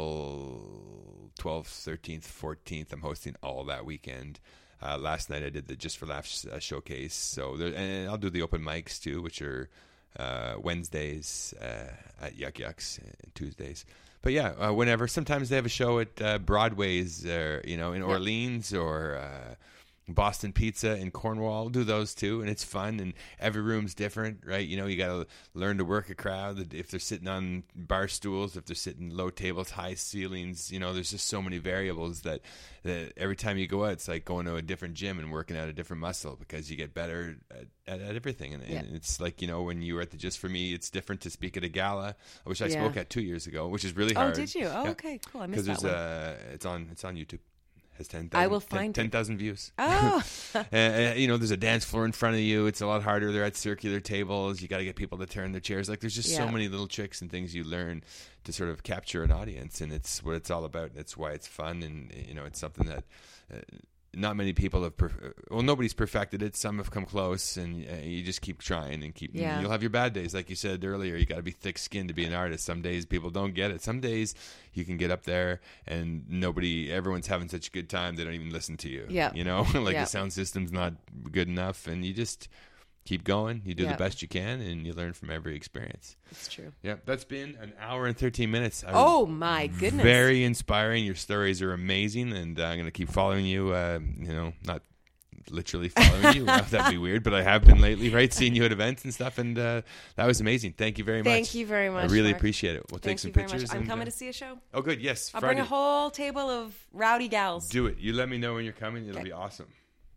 April twelfth, thirteenth, fourteenth. I'm hosting all that weekend. Uh, last night I did the Just for Laughs uh, showcase. So there, and I'll do the open mics too, which are uh, Wednesdays uh, at Yuck Yucks and Tuesdays. But yeah, uh, whenever. Sometimes they have a show at uh, Broadway's, uh, you know, in yep. Orleans, or uh, Boston Pizza in Cornwall. I'll do those too, and it's fun, and every room's different, right? You know, you got to learn to work a crowd. If they're sitting on bar stools, if they're sitting low tables, high ceilings, you know, there's just so many variables that, that every time you go out, it's like going to a different gym and working out a different muscle, because you get better at, at, at everything. And, yeah. and it's like, you know, when you were at the Just For Me, it's different to speak at a gala, which I yeah. spoke at two years ago, which is really hard. Oh, did you? Oh, yeah. Okay, cool. I missed that one. Because uh, it's on, it's on YouTube. Has ten I will find ten thousand views. Oh. uh, uh, you know, there's a dance floor in front of you. It's a lot harder. They're at circular tables. You got to get people to turn their chairs. Like, there's just yeah. so many little tricks and things you learn to sort of capture an audience, and it's what it's all about. And it's why it's fun, and you know, it's something that uh, not many people have. Perf- well, nobody's perfected it. Some have come close, and uh, you just keep trying and keep. Yeah. You'll have your bad days, like you said earlier. You got to be thick-skinned to be an artist. Some days people don't get it. Some days you can get up there and nobody, everyone's having such a good time they don't even listen to you. Yeah, you know, like yeah. the sound system's not good enough, and you just keep going. You do yeah. the best you can, and you learn from every experience. It's true. Yeah, that's been an hour and thirteen minutes. I oh my goodness! Very inspiring. Your stories are amazing, and uh, I'm going to keep following you. Uh, you know, not literally following you. That'd be weird, but I have been lately, right? Seeing you at events and stuff, and uh, that was amazing. Thank you very much. Thank you very much. I really Mark. appreciate it. We'll Thank take some you very pictures. Much. I'm and, coming uh, to see a show. Oh, good. Yes, I'll Friday. bring a whole table of rowdy gals. Do it. You let me know when you're coming. It'll okay. be awesome.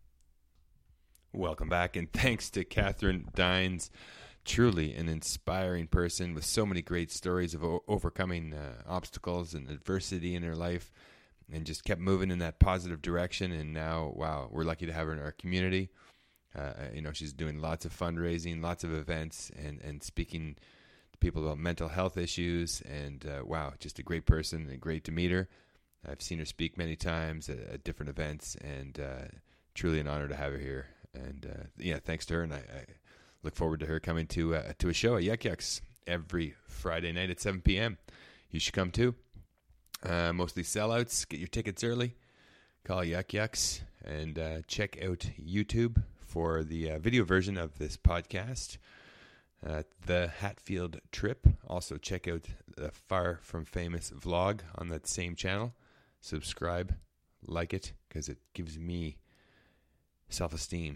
Welcome back, and thanks to Catherine Dines. Truly an inspiring person with so many great stories of o- overcoming uh, obstacles and adversity in her life, and just kept moving in that positive direction. And now, wow, we're lucky to have her in our community. Uh, you know, she's doing lots of fundraising, lots of events, and, and speaking to people about mental health issues. And uh, wow, just a great person and great to meet her. I've seen her speak many times at, at different events, and uh, truly an honor to have her here. And uh, yeah, thanks to her, and I, I look forward to her coming to uh, to a show at Yuck Yucks every Friday night at seven p.m. You should come too. Uh, mostly sellouts. Get your tickets early. Call Yuck Yucks, and uh, check out YouTube for the uh, video version of this podcast. Uh, the Hatfield Trip. Also check out the Far From Famous vlog on that same channel. Subscribe, like it, because it gives me self-esteem.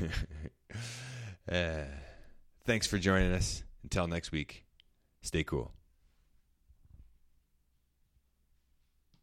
uh, thanks for joining us. Until next week, stay cool.